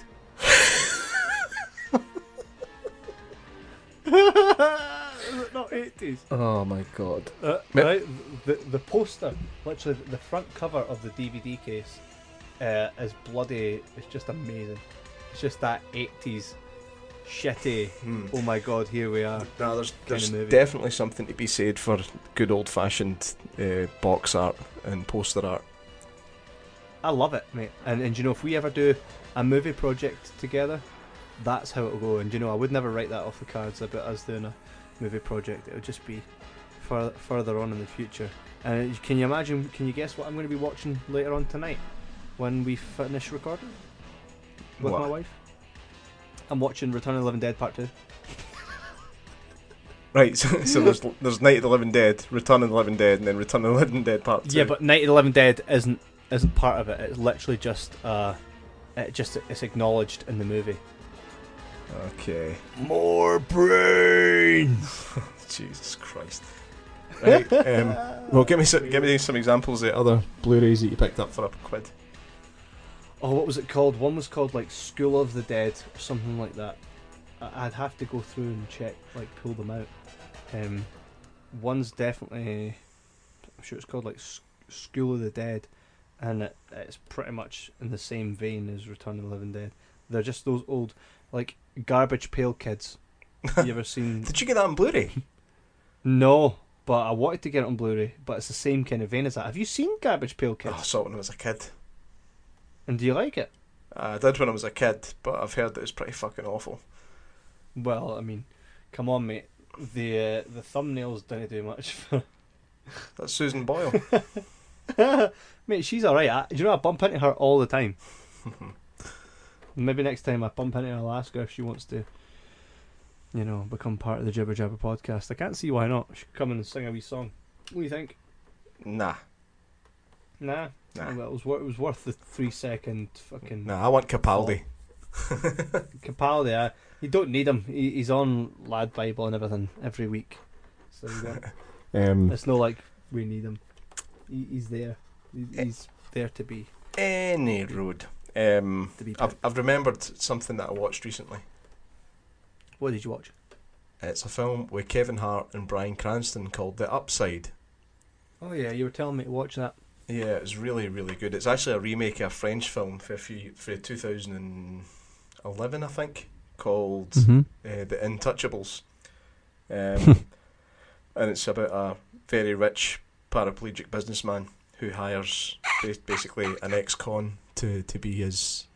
Is it not 80s? Oh my god. Right, the poster, literally the front cover of the DVD case, is bloody. It's just amazing. It's just that 80s shitty. Oh my god, here we are. No, there's movie. definitely something to be said for good old fashioned box art and poster art. I love it, mate. And you know, if we ever do a movie project together, that's how it'll go. And you know, I would never write that off the cards about us doing a movie project. It would just be further on in the future. And can you imagine? Can you guess what I'm going to be watching later on tonight when we finish recording with What? my wife? I'm watching Return of the Living Dead Part 2. Right, so there's Night of the Living Dead, Return of the Living Dead, and then Return of the Living Dead Part 2. Yeah, but Night of the Living Dead isn't part of it. It's literally just it's acknowledged in the movie. Okay. More brains. Jesus Christ. Right. Well, give me some examples of other Blu-rays that you picked up for £1. Oh, what was it called? One was called like School of the Dead or something like that. I'd have to go through and check, like pull them out. One's definitely, I'm sure it's called like School of the Dead, and it's pretty much in the same vein as Return of the Living Dead. They're just those old, like Garbage Pail Kids. You ever seen? Did you get that on Blu-ray? No, but I wanted to get it on Blu-ray. But it's the same kind of vein as that. Have you seen Garbage Pail Oh, Kids? I saw it when I was a kid. And do you like it? I did when I was a kid, but I've heard that it's pretty fucking awful. Well, I mean, come on, mate. The thumbnails didn't do much for. That's Susan Boyle. Mate, she's alright. Do you know I bump into her all the time? Maybe next time I bump into her, I'll ask her if she wants to, become part of the Jibber Jabber podcast. I can't see why not. She could come in and sing a wee song. What do you think? Nah. Nah. Nah. Oh, well, it was worth the 3-second fucking. Nah, I want Capaldi. Capaldi, you don't need him. He's on Lad Bible and everything every week. So it's not like we need him. He's there. He's there to be. Any road. To be I've remembered something that I watched recently. What did you watch? It's a film with Kevin Hart and Bryan Cranston called The Upside. Oh yeah, you were telling me to watch that. Yeah, it's really, really good. It's actually a remake of a French film for 2011, I think, called The Intouchables. And it's about a very rich paraplegic businessman who hires basically an ex-con to be his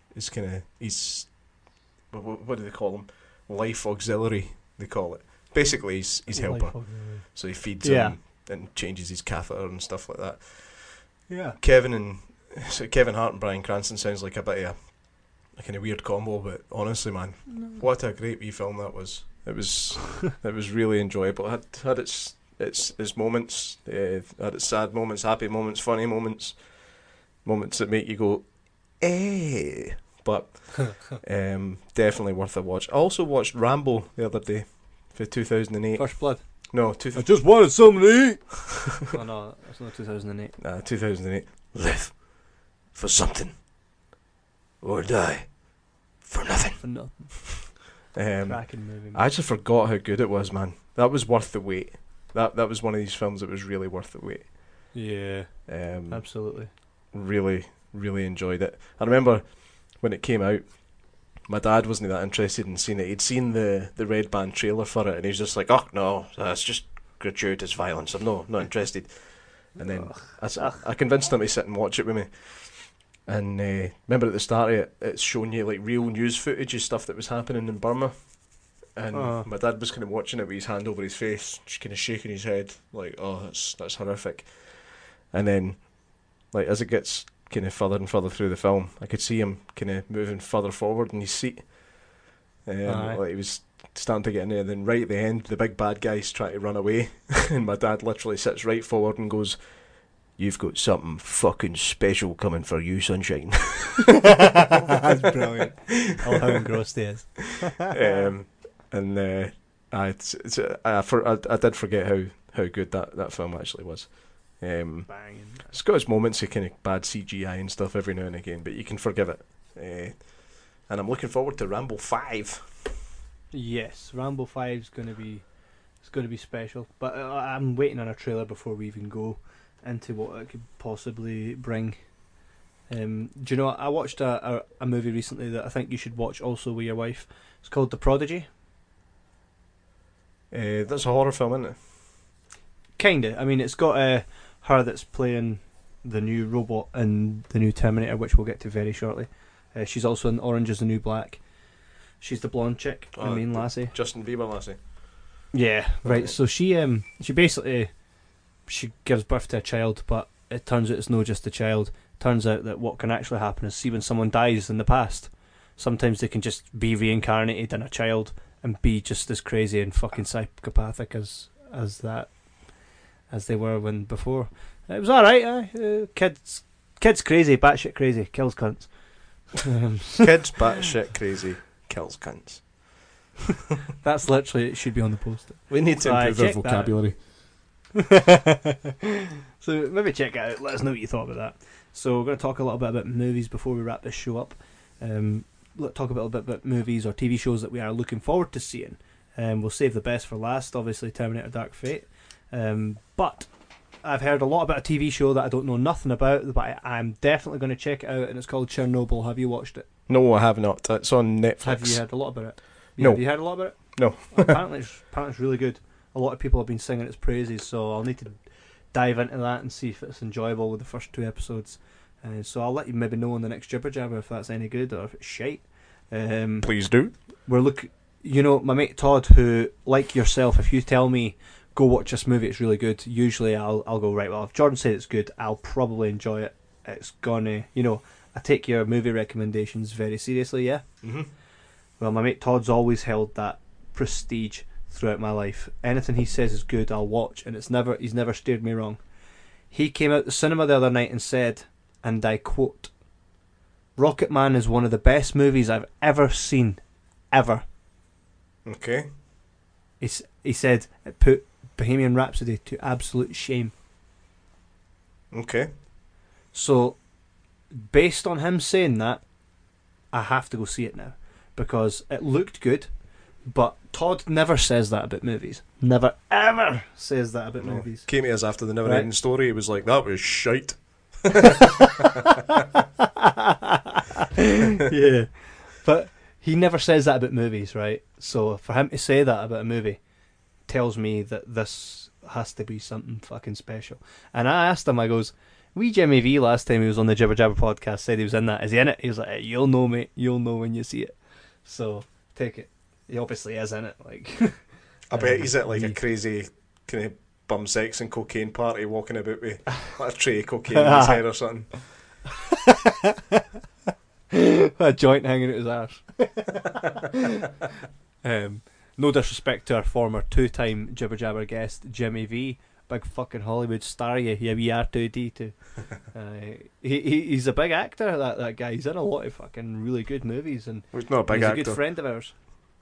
what do they call him? Life auxiliary, they call it. Basically, he's helper. So he feeds him and changes his catheter and stuff like that. Yeah. Kevin Hart and Bryan Cranston sounds like a bit of a kind of weird combo, but honestly, man, what a great wee film that was. It was really enjoyable. It had its moments, had its sad moments, happy moments, funny moments that make you go, eh. But definitely worth a watch. I also watched Rambo the other day for 2008. First Blood. No, I just wanted something to eat. Oh no, that's not 2008. 2008. Live for something, or die for nothing. For nothing. Cracking movie. I actually forgot how good it was, man. That was worth the wait. That was one of these films that was really worth the wait. Yeah. Absolutely. Really, really enjoyed it. I remember when it came out, my dad wasn't that interested in seeing it. He'd seen the Red Band trailer for it, and he's just like, "Oh no, that's just gratuitous violence. I'm not interested." And then I convinced him to sit and watch it with me. And remember at the start of it, it's showing you like real news footage of stuff that was happening in Burma. And my dad was kind of watching it with his hand over his face, just kind of shaking his head, like, "Oh, that's horrific." And then, like, as it gets kind of further and further through the film, I could see him kind of moving further forward in his seat. Like he was starting to get in there, and then right at the end, the big bad guy's trying to run away, and my dad literally sits right forward and goes, "You've got something fucking special coming for you, sunshine." That's brilliant. I love how engrossed he is. I did forget how good that film actually was. Banging. It's got its moments of kind of bad CGI and stuff every now and again, but you can forgive it. And I'm looking forward to Rambo 5. Yes, Rambo 5 is going to be special. But I'm waiting on a trailer before we even go into what it could possibly bring. Do you know, I watched a movie recently that I think you should watch also with your wife. It's called The Prodigy. That's a horror film, isn't it? Kinda. I mean, it's got her that's playing the new robot in the new Terminator, which we'll get to very shortly. She's also in Orange is the New Black. She's the blonde chick, the main lassie. Justin Bieber lassie. Yeah, right. So she basically she gives birth to a child, but it turns out it's not just a child. Turns out that what can actually happen is, see, when someone dies in the past, sometimes they can just be reincarnated in a child and be just as crazy and fucking psychopathic as they were when before. It was alright, kids crazy, batshit crazy, kills cunts. Kids batshit crazy, kills cunts. That's literally, it should be on the poster. We need to improve our vocabulary. So maybe check it out, let us know what you thought about that. So we're going to talk a little bit about movies before we wrap this show up. Let's talk a little bit about movies or TV shows that we are looking forward to seeing. We'll save the best for last, obviously Terminator Dark Fate. But I've heard a lot about a TV show that I don't know nothing about, but I'm definitely going to check it out, and it's called Chernobyl. Have you watched it? No, I have not. It's on Netflix. Have you heard a lot about it? No. Have you heard a lot about it? No. apparently it's really good. A lot of people have been singing its praises, so I'll need to dive into that and see if it's enjoyable with the first 2 episodes. So I'll let you maybe know in the next Jibber Jabber if that's any good or if it's shite. Please do. My mate Todd, who, like yourself, if you tell me go watch this movie, it's really good, usually I'll go, right, well, if Jordan said it's good, I'll probably enjoy it. It's gonna, I take your movie recommendations very seriously, yeah? Mm-hmm. Well, my mate Todd's always held that prestige throughout my life. Anything he says is good, I'll watch, and he's never steered me wrong. He came out the cinema the other night and said, and I quote, "Rocket Man is one of the best movies I've ever seen, ever." Okay. He said it put Bohemian Rhapsody to absolute shame. Okay. So, based on him saying that, I have to go see it now because it looked good. But Todd never says that about movies. Never ever says that about movies. Came to us after the Never Ending Story. He was like, "That was shite." Yeah, but he never says that about movies, right? So for him to say that about a movie tells me that this has to be something fucking special. And I asked him, I goes, "Wee Jimmy V last time he was on the Jibber Jabber podcast said he was in that. Is he in it?" He was like, "Hey, you'll know, mate. You'll know when you see it." So take it. He obviously is in it. Like, I bet he's at like a crazy kind of bum sex and cocaine party, walking about with like a tray of cocaine in his head or something. a joint hanging out his arse. No disrespect to our former 2-time Jibber Jabber guest Jimmy V, big fucking Hollywood star, you wee R2D2. He's a big actor, that guy. He's in a lot of fucking really good movies, and He's not a big he's actor. a good friend of ours.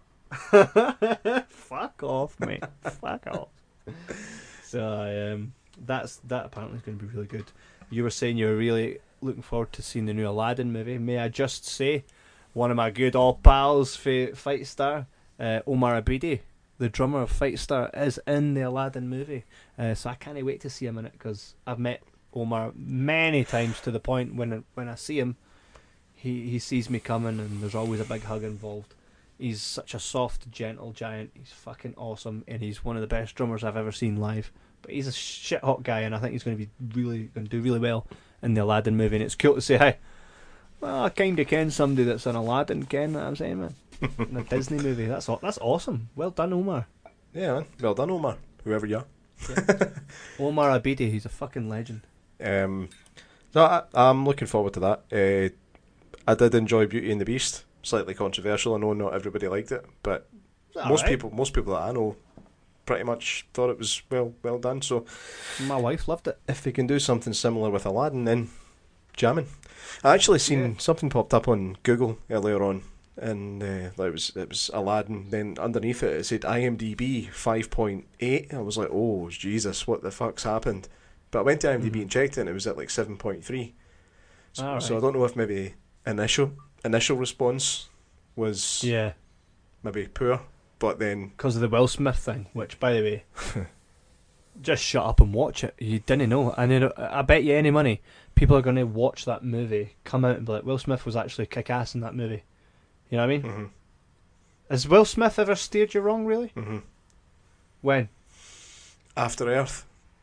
Fuck off, mate. Fuck off. So that apparently is going to be really good. You were saying you were really looking forward to seeing the new Aladdin movie. May I just say, one of my good old pals for Fight Star, Omar Abidi, the drummer of Fight Star, is in the Aladdin movie. So I can't wait to see him in it because I've met Omar many times to the point when I see him, he sees me coming and there's always a big hug involved. He's such a soft, gentle giant. He's fucking awesome, and he's one of the best drummers I've ever seen live. But he's a shit hot guy, and I think he's going to do really well in the Aladdin movie. And it's cool to say, "Hey, well, I kind of ken somebody that's in Aladdin." Ken, that I'm saying, man, in a Disney movie. That's awesome. Well done, Omar. Yeah, man. Well done, Omar. Whoever you are. Yeah. Omar Abidi, he's a fucking legend. So I'm looking forward to that. I did enjoy Beauty and the Beast. Slightly controversial. I know not everybody liked it, but most people that I know pretty much thought it was well done. So My wife loved it. if they can do something similar with Aladdin, then jamming. I actually seen something popped up on Google earlier on, and it was Aladdin. Then underneath it said IMDb 5.8. I was like, oh Jesus, what the fuck's happened? But I went to IMDb and checked it, and it was at like 7.3. So I don't know if maybe initial response was maybe poor, but then because of the Will Smith thing, which, by the way, just shut up and watch it. You didn't know. I bet you any money people are going to watch that movie, come out and be like, Will Smith was actually kick-ass in that movie. You know what I mean? Mm-hmm. Has Will Smith ever steered you wrong, really? Mm-hmm. When? After Earth.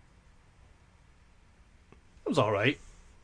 It was alright.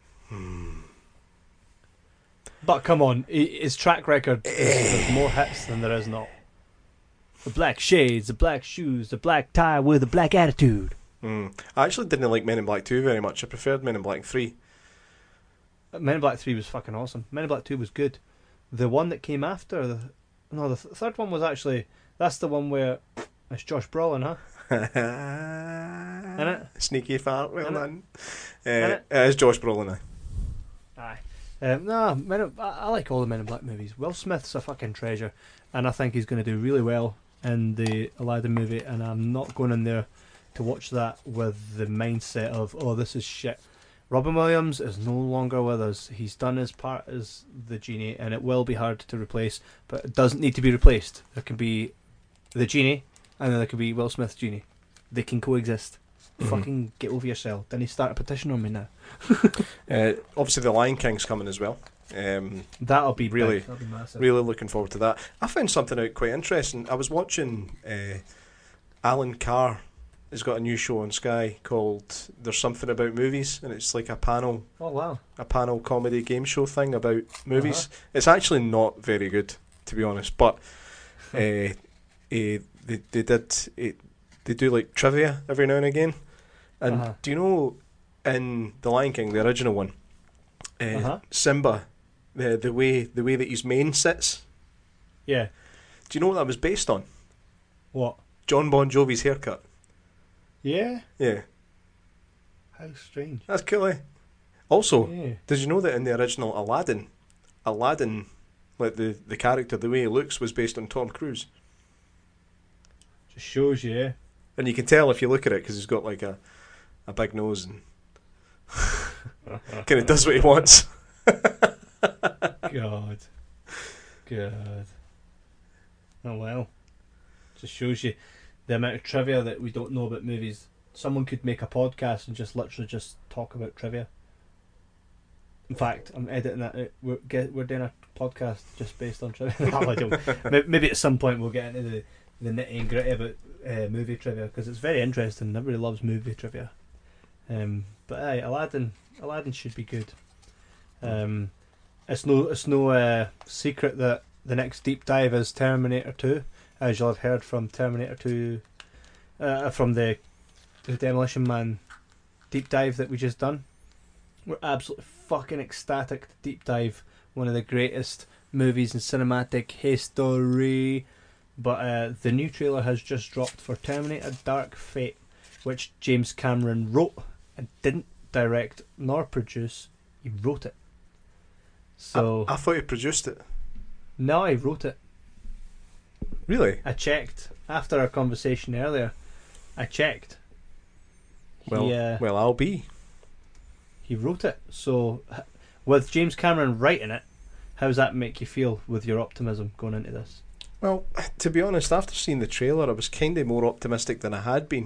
But come on, his track record is there's more hits than there is not. The black shades, the black shoes, the black tie with a black attitude. I actually didn't like Men in Black 2 very much. I preferred Men in Black 3. Men in Black 3 was fucking awesome. Men in Black 2 was good. The one that came after, the third one was actually, that's the one where it's Josh Brolin, huh? Innit? Sneaky fart, well Innit? done. Innit? It is Josh Brolin. Aye. I like all the Men in Black movies. Will Smith's a fucking treasure, and I think he's going to do really well in the Aladdin movie, and I'm not going in there to watch that with the mindset of, oh, this is shit. Robin Williams is no longer with us. He's done his part as the genie, and it will be hard to replace, but it doesn't need to be replaced. There can be the genie, and then there could be Will Smith's genie. They can coexist. Fucking get over yourself. Then he start a petition on me now. Obviously, The Lion King's coming as well. That'll be Really, big. That'll be massive. really looking forward to that. I found something out quite interesting. I was watching Alan Carr has got a new show on Sky called There's Something About Movies, and it's like a panel comedy game show thing about movies. It's actually not very good, to be honest, but they do like trivia every now and again. And do you know in The Lion King, the original one, Simba, the way that his mane sits? Yeah. Do you know what that was based on? What? John Bon Jovi's haircut. Yeah. Yeah. How strange. That's cool, eh? Also, Yeah. did you know that in the original Aladdin, like the character, the way he looks, was based on Tom Cruise? Just shows you. Yeah. And you can tell if you look at it because he's got like a big nose and kind of does what he wants. God. Oh well. Just shows you the amount of trivia that we don't know about movies. Someone could make a podcast and just literally just talk about trivia. In fact, I'm editing that. We're doing a podcast just based on trivia. No, I don't. Maybe at some point we'll get into the nitty and gritty about movie trivia because it's very interesting. Everybody loves movie trivia. But Aladdin should be good. It's no secret that the next deep dive is Terminator 2, as you'll have heard from Terminator 2, from the Demolition Man deep dive that we just done. We're absolutely fucking ecstatic to deep dive one of the greatest movies in cinematic history. But the new trailer has just dropped for Terminator Dark Fate, which James Cameron wrote and didn't direct nor produce. He wrote it. So I thought he produced it. no, he wrote it. Really? I checked after our conversation earlier. I checked. Well, I'll be. He wrote it. So with James Cameron writing it, how does that make you feel with your optimism going into this? Well, to be honest, after seeing the trailer, I was kind of more optimistic than I had been.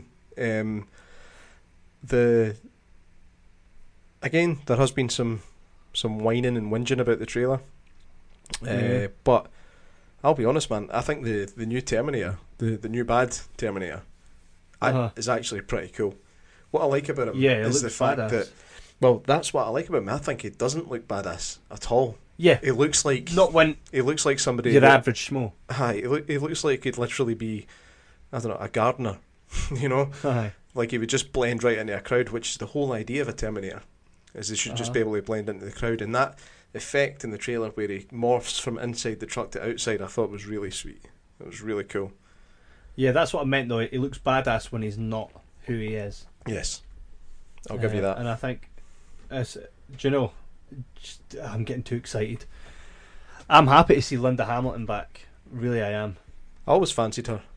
Again, there has been some whining and whinging about the trailer, but I'll be honest, man. I think the new Terminator, the new bad Terminator, is actually pretty cool. What I like about him is the fact that, well, that's what I like about him. I think he doesn't look badass at all. Yeah, He looks like he looks like somebody. your average schmo. Hi, he looks like he'd literally be, I don't know, a gardener. You know, Aye. like he would just blend right into a crowd, which is the whole idea of a Terminator, is they should just be able to blend into the crowd. And that effect in the trailer where he morphs from inside the truck to outside, I thought was really sweet. It was really cool. Yeah, that's what I meant though. He looks badass when he's not who he is. Yes, I'll give you that. And I think, do you know, I'm getting too excited. I'm happy to see Linda Hamilton back. Really, I am. I always fancied her.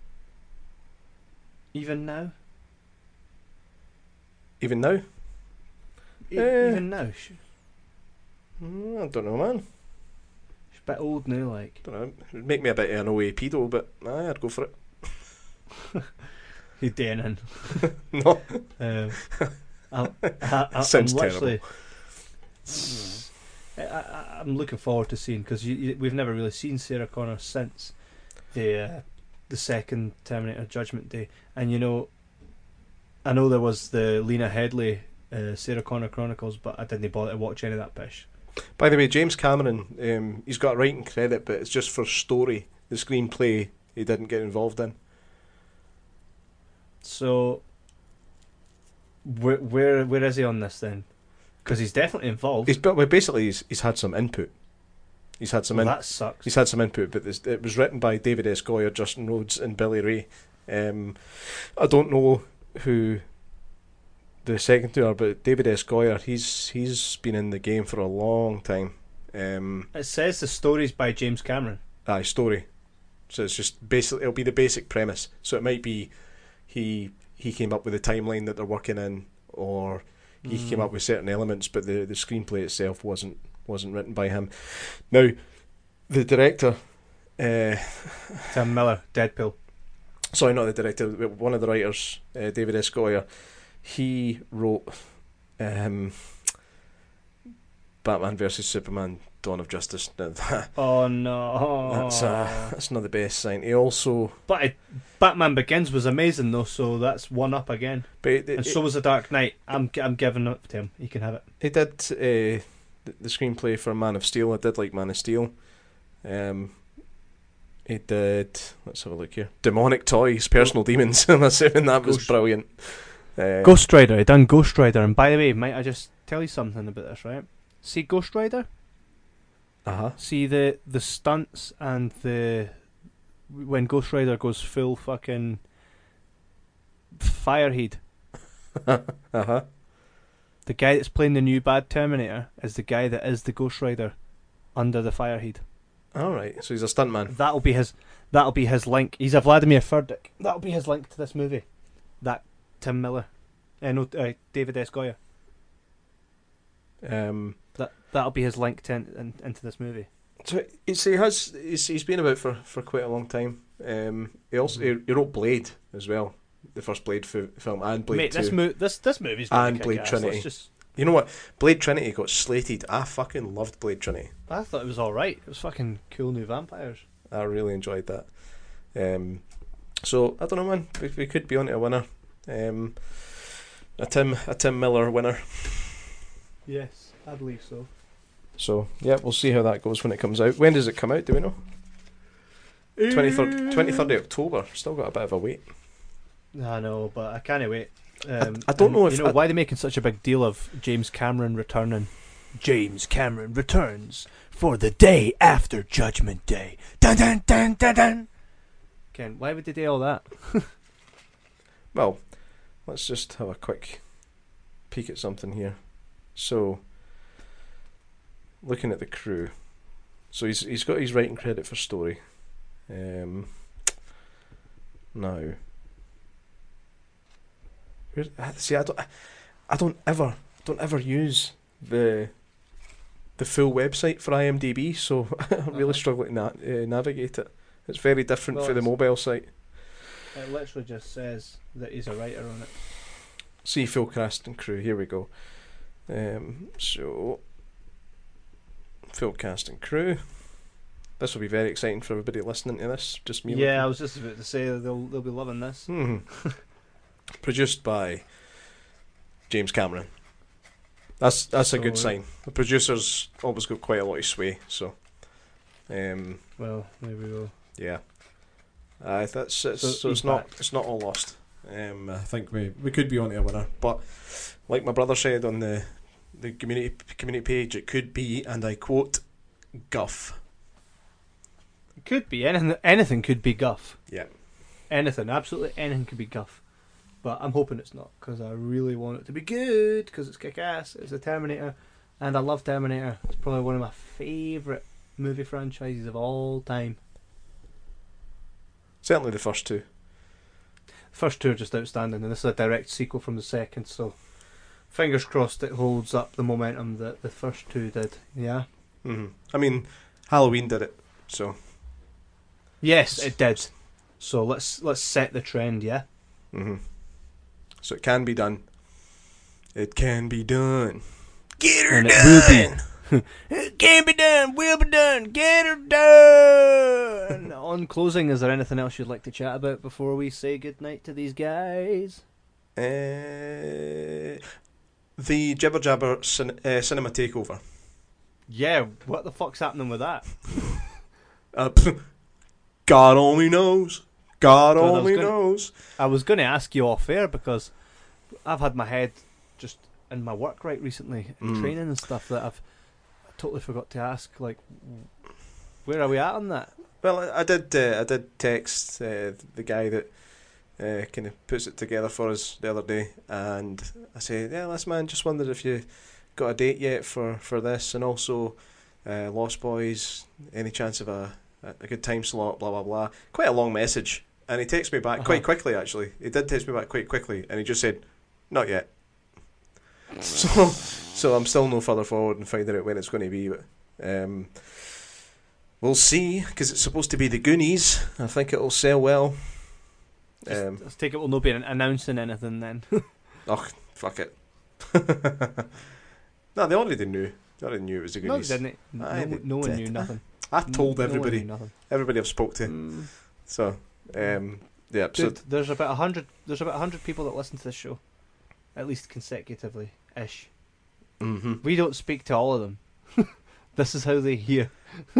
Even now? Even now? Even now? I don't know, man. She's a bit old now, like. Don't know. It would make me a bit of an OA pedo, but I'd go for it. You're daring in. No. I'm Sounds literally, I'm looking forward to seeing, because we've never really seen Sarah Connor since the second Terminator Judgment Day, and you know, I know there was the Lena Headey Sarah Connor Chronicles, but I didn't bother to watch any of that pish. By the way, James Cameron, he's got writing credit, but it's just for story. The screenplay he didn't get involved in. So where is he on this then? Because he's definitely involved. He's had some input. He's had some. That sucks. He's had some input, but it was written by David S. Goyer, Justin Rhodes, and Billy Ray. I don't know who the second two are, but David S. Goyer, he's been in the game for a long time. It says the story's by James Cameron. Story. So it's just basically, it'll be the basic premise. So it might be he came up with the timeline that they're working in, or he came up with certain elements, but the screenplay itself wasn't written by him. Now, the director, Tim Miller, Deadpool. Sorry, not the director. One of the writers, David S. Goyer, he wrote Batman vs Superman Dawn of Justice. Now, Oh no. that's not the best sign. He also, But Batman Begins was amazing though, so that's one up again. but And so was The Dark Knight. I'm giving it to him. He can have it. he did the screenplay for Man of Steel. I did like Man of Steel. He did. Let's have a look here. Demonic Toys, Personal Demons. I'm assuming that was brilliant. Ghost Rider. He done Ghost Rider. And by the way, might I just tell you something about this, right? See Ghost Rider? See the stunts and when Ghost Rider goes full fucking firehead. Uh-huh. The guy that's playing the new bad Terminator is the guy that is the Ghost Rider under the firehead. Alright, so he's a stuntman. That'll be his link. He's a Vladimir Furdik. That'll be his link to this movie. That Tim Miller. David S. Goya. That'll be his link into this movie. So he's been about for quite a long time. He also he wrote Blade as well, the first Blade film, and Blade 2. Mate, this movie's and Blade Trinity. You know what? Blade Trinity got slated. I fucking loved Blade Trinity. I thought it was alright. It was fucking cool new vampires. I really enjoyed that. So I don't know, man. We could be on to a winner. A Tim Miller winner. Yes, I believe so. So yeah, we'll see how that goes when it comes out. When does it come out? Do we know? 23rd of October. Still got a bit of a wait. I know, but I can't wait. I don't know if why they're making such a big deal of James Cameron returning. James Cameron returns for the day after Judgment Day. Dun dun dun dun dun. Ken, why would they do all that? Well, let's just have a quick peek at something here. So, looking at the crew, so he's got his writing credit for story. Now, see, I don't ever use the full website for IMDb, so I'm really struggling to navigate it. It's very different for the mobile site. It literally just says that he's a writer on it. See full cast and crew. Here we go. So full cast and crew. This will be very exciting for everybody listening to this. Just me. Yeah, I was just about to say they'll be loving this. Mm-hmm. Produced by James Cameron. That's a good sign. The producers always got quite a lot of sway. So, well, there we go. Yeah. So it's not all lost. I think we could be on to a winner, but like my brother said on the community page, it could be, and I quote, guff. It could be anything could be guff. Yeah. Anything, absolutely anything could be guff. But I'm hoping it's not, because I really want it to be good, because it's kick-ass, it's a Terminator, and I love Terminator. It's probably one of my favourite movie franchises of all time. Certainly the first two. First two are just outstanding, and this is a direct sequel from the second, so fingers crossed it holds up the momentum that the first two did. Yeah. Mm-hmm. I mean, Halloween did it, so. Yes, it did. So let's set the trend, yeah. Mm-hmm. So it can be done. It can be done. Get her and done. It will be. It can be done, will be done, get her done. On closing, is there anything else you'd like to chat about before we say goodnight to these guys? The Jibber Jabber cinema takeover. Yeah, what the fuck's happening with that? God only knows. God only knows. I was going to ask you off air because I've had my head just in my work right recently, training and stuff, that I've totally forgot to ask. Like, where are we at on that? Well, I did text the guy that kind of puts it together for us the other day, and I said, yeah, last man, just wondered if you got a date yet for this, and also Lost Boys, any chance of a good time slot, blah blah blah. Quite a long message, and he texted me back quite quickly. Actually, he did text me back quite quickly, and he just said, not yet. So I'm still no further forward in finding out when it's going to be, but we'll see, because it's supposed to be the Goonies. I think it'll sell well. Let's take it we'll not be announcing anything then. Oh, fuck it. No, they already knew. I already knew it was the No, Goonies. didn't it? No one knew nothing. I told No one everybody. knew nothing. Everybody I've spoke to. So, the episode. Dude, there's about 100. There's about 100 people that listen to this show, at least consecutively ish. Mm-hmm. We don't speak to all of them. This is how they hear.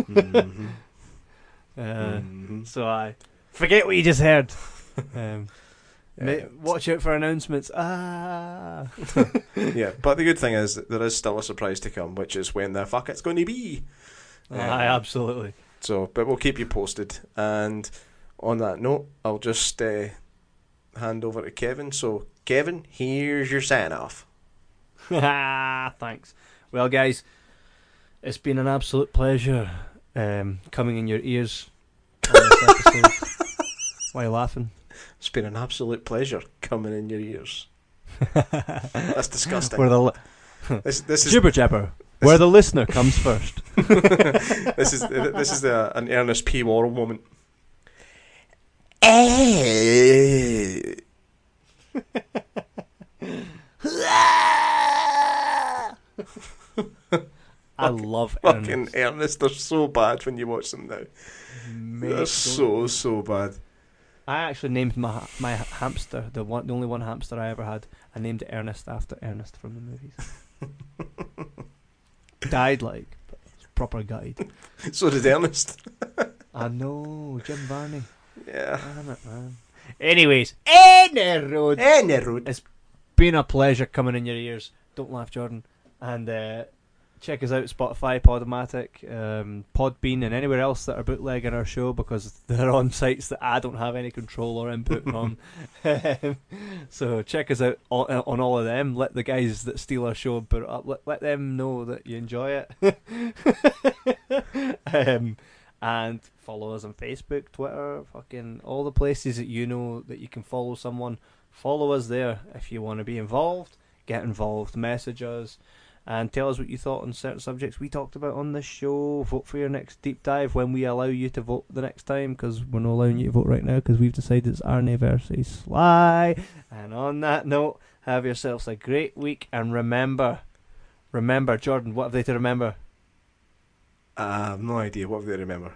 Mm-hmm. So I forget what you just heard. Yeah. Watch out for announcements. Ah. Yeah, but the good thing is that there is still a surprise to come, which is when the fuck it's going to be. Aye, absolutely. So, but we'll keep you posted. And on that note, I'll just hand over to Kevin. So, Kevin, here's your sign off. Thanks. Well, guys, it's been an absolute pleasure coming in your ears on this episode. Why are you laughing? It's been an absolute pleasure coming in your ears. That's disgusting. Where the This is Jibber Jabber, where the listener comes first. this is an Ernest P. Worrell moment. I love Fucking Ernest. Ernest, they're so bad when you watch them now. Mate, They're so bad. I actually named my hamster, the only one hamster I ever had. I named it Ernest after Ernest from the movies. Died but proper guide. So did Ernest. I know, Jim Varney. Yeah. Damn it, man. Anyways, any road. Road. It's been a pleasure coming in your ears. Don't laugh, Jordan. And check us out, Spotify, Podomatic, Podbean, and anywhere else that are bootlegging our show, because they're on sites that I don't have any control or input on. So check us out on all of them. Let the guys that steal our show put it up. Let them know that you enjoy it. And follow us on Facebook, Twitter, fucking all the places that you know that you can follow someone. Follow us there. If you want to be involved, get involved. Message us. And tell us what you thought on certain subjects we talked about on this show. Vote for your next deep dive when we allow you to vote the next time, because we're not allowing you to vote right now because we've decided it's Arnie versus Sly. And on that note, have yourselves a great week. And remember, Jordan, what have they to remember? I have no idea. What do they remember?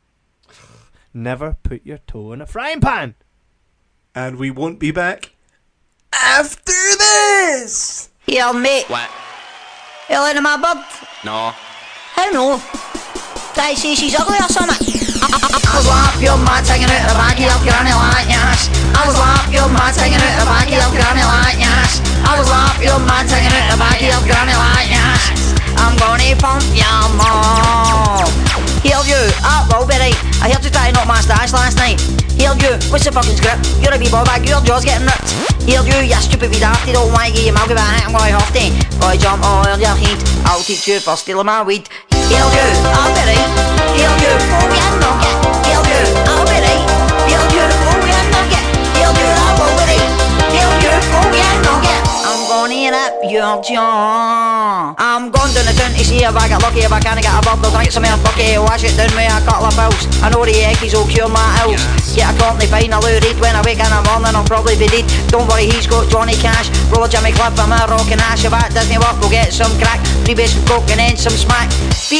Never put your toe in a frying pan. And we won't be back after this. Here, mate. What? You're letting my bird. No. How no? Did I say she's ugly or something? I was laugh your mad hanging out the back of your granny like yes. I was laugh your mad hanging out the back of your granny like yes. I was laugh your mad hanging out the back of your granny like yes. I'm gonna pump your mom. Here you, well be right. I heard you try to knock my stash last night. Here you, what's the fucking script? You're a wee ball bag, your jaw's getting ripped. Here you stupid wee dafty, don't want to get your mouth about it, I'm going to have to. Boy, jump over your heat, I'll teach you for stealing my weed. Here you, I'll be right. Here you, oh yeah, no get. Here you, I'll be right. Here you, oh yeah, no get. Here you, I will be right. Here you, oh yeah, no get. I'm gonna rip your jaw. I'm going down the town to see if I get lucky. If I can't get a bird, I'll drink some more bucky. Wash it down with a couple of pills. I know the Eckies will cure my ills. Get a company fine, a Lou Reed. When I wake in the morning, I'll probably be dead. Don't worry, he's got Johnny Cash. Roll a Jimmy Cliff, I'm a rockin' ash. If at Disney World, we'll get some crack. Freebase with coke and then some smack.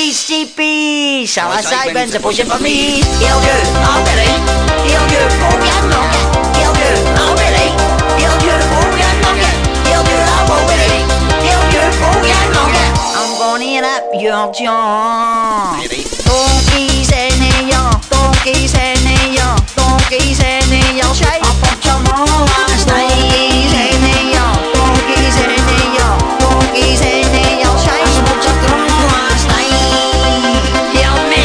Peace. Shall I say, Ben's a pushing for me. Heal you, I'll be right. Heal you, oh yeah, no get. Heal you, I'll be right. Heal you, oh yeah, no get. Heal you, I will be right. Heal you, oh yeah, no get. I'm gonna rip your jaw. Donkeys in your, donkeys in your, donkeys in your shape. I fucked your mom last night. In your, donkeys in your, donkeys in your shape. I smoked your drum last night. Hear me,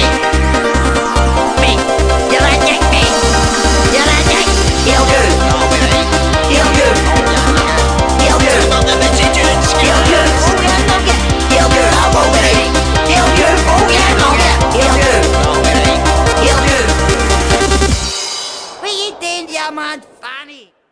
you're a dick, me. You're a dick. Heal you, heal you, heal you. Heal you, oh yeah, no get. Heal you, I will be right. Heal you, oh yeah, no get. Heal you, heal you. What you doing, you mad fanny?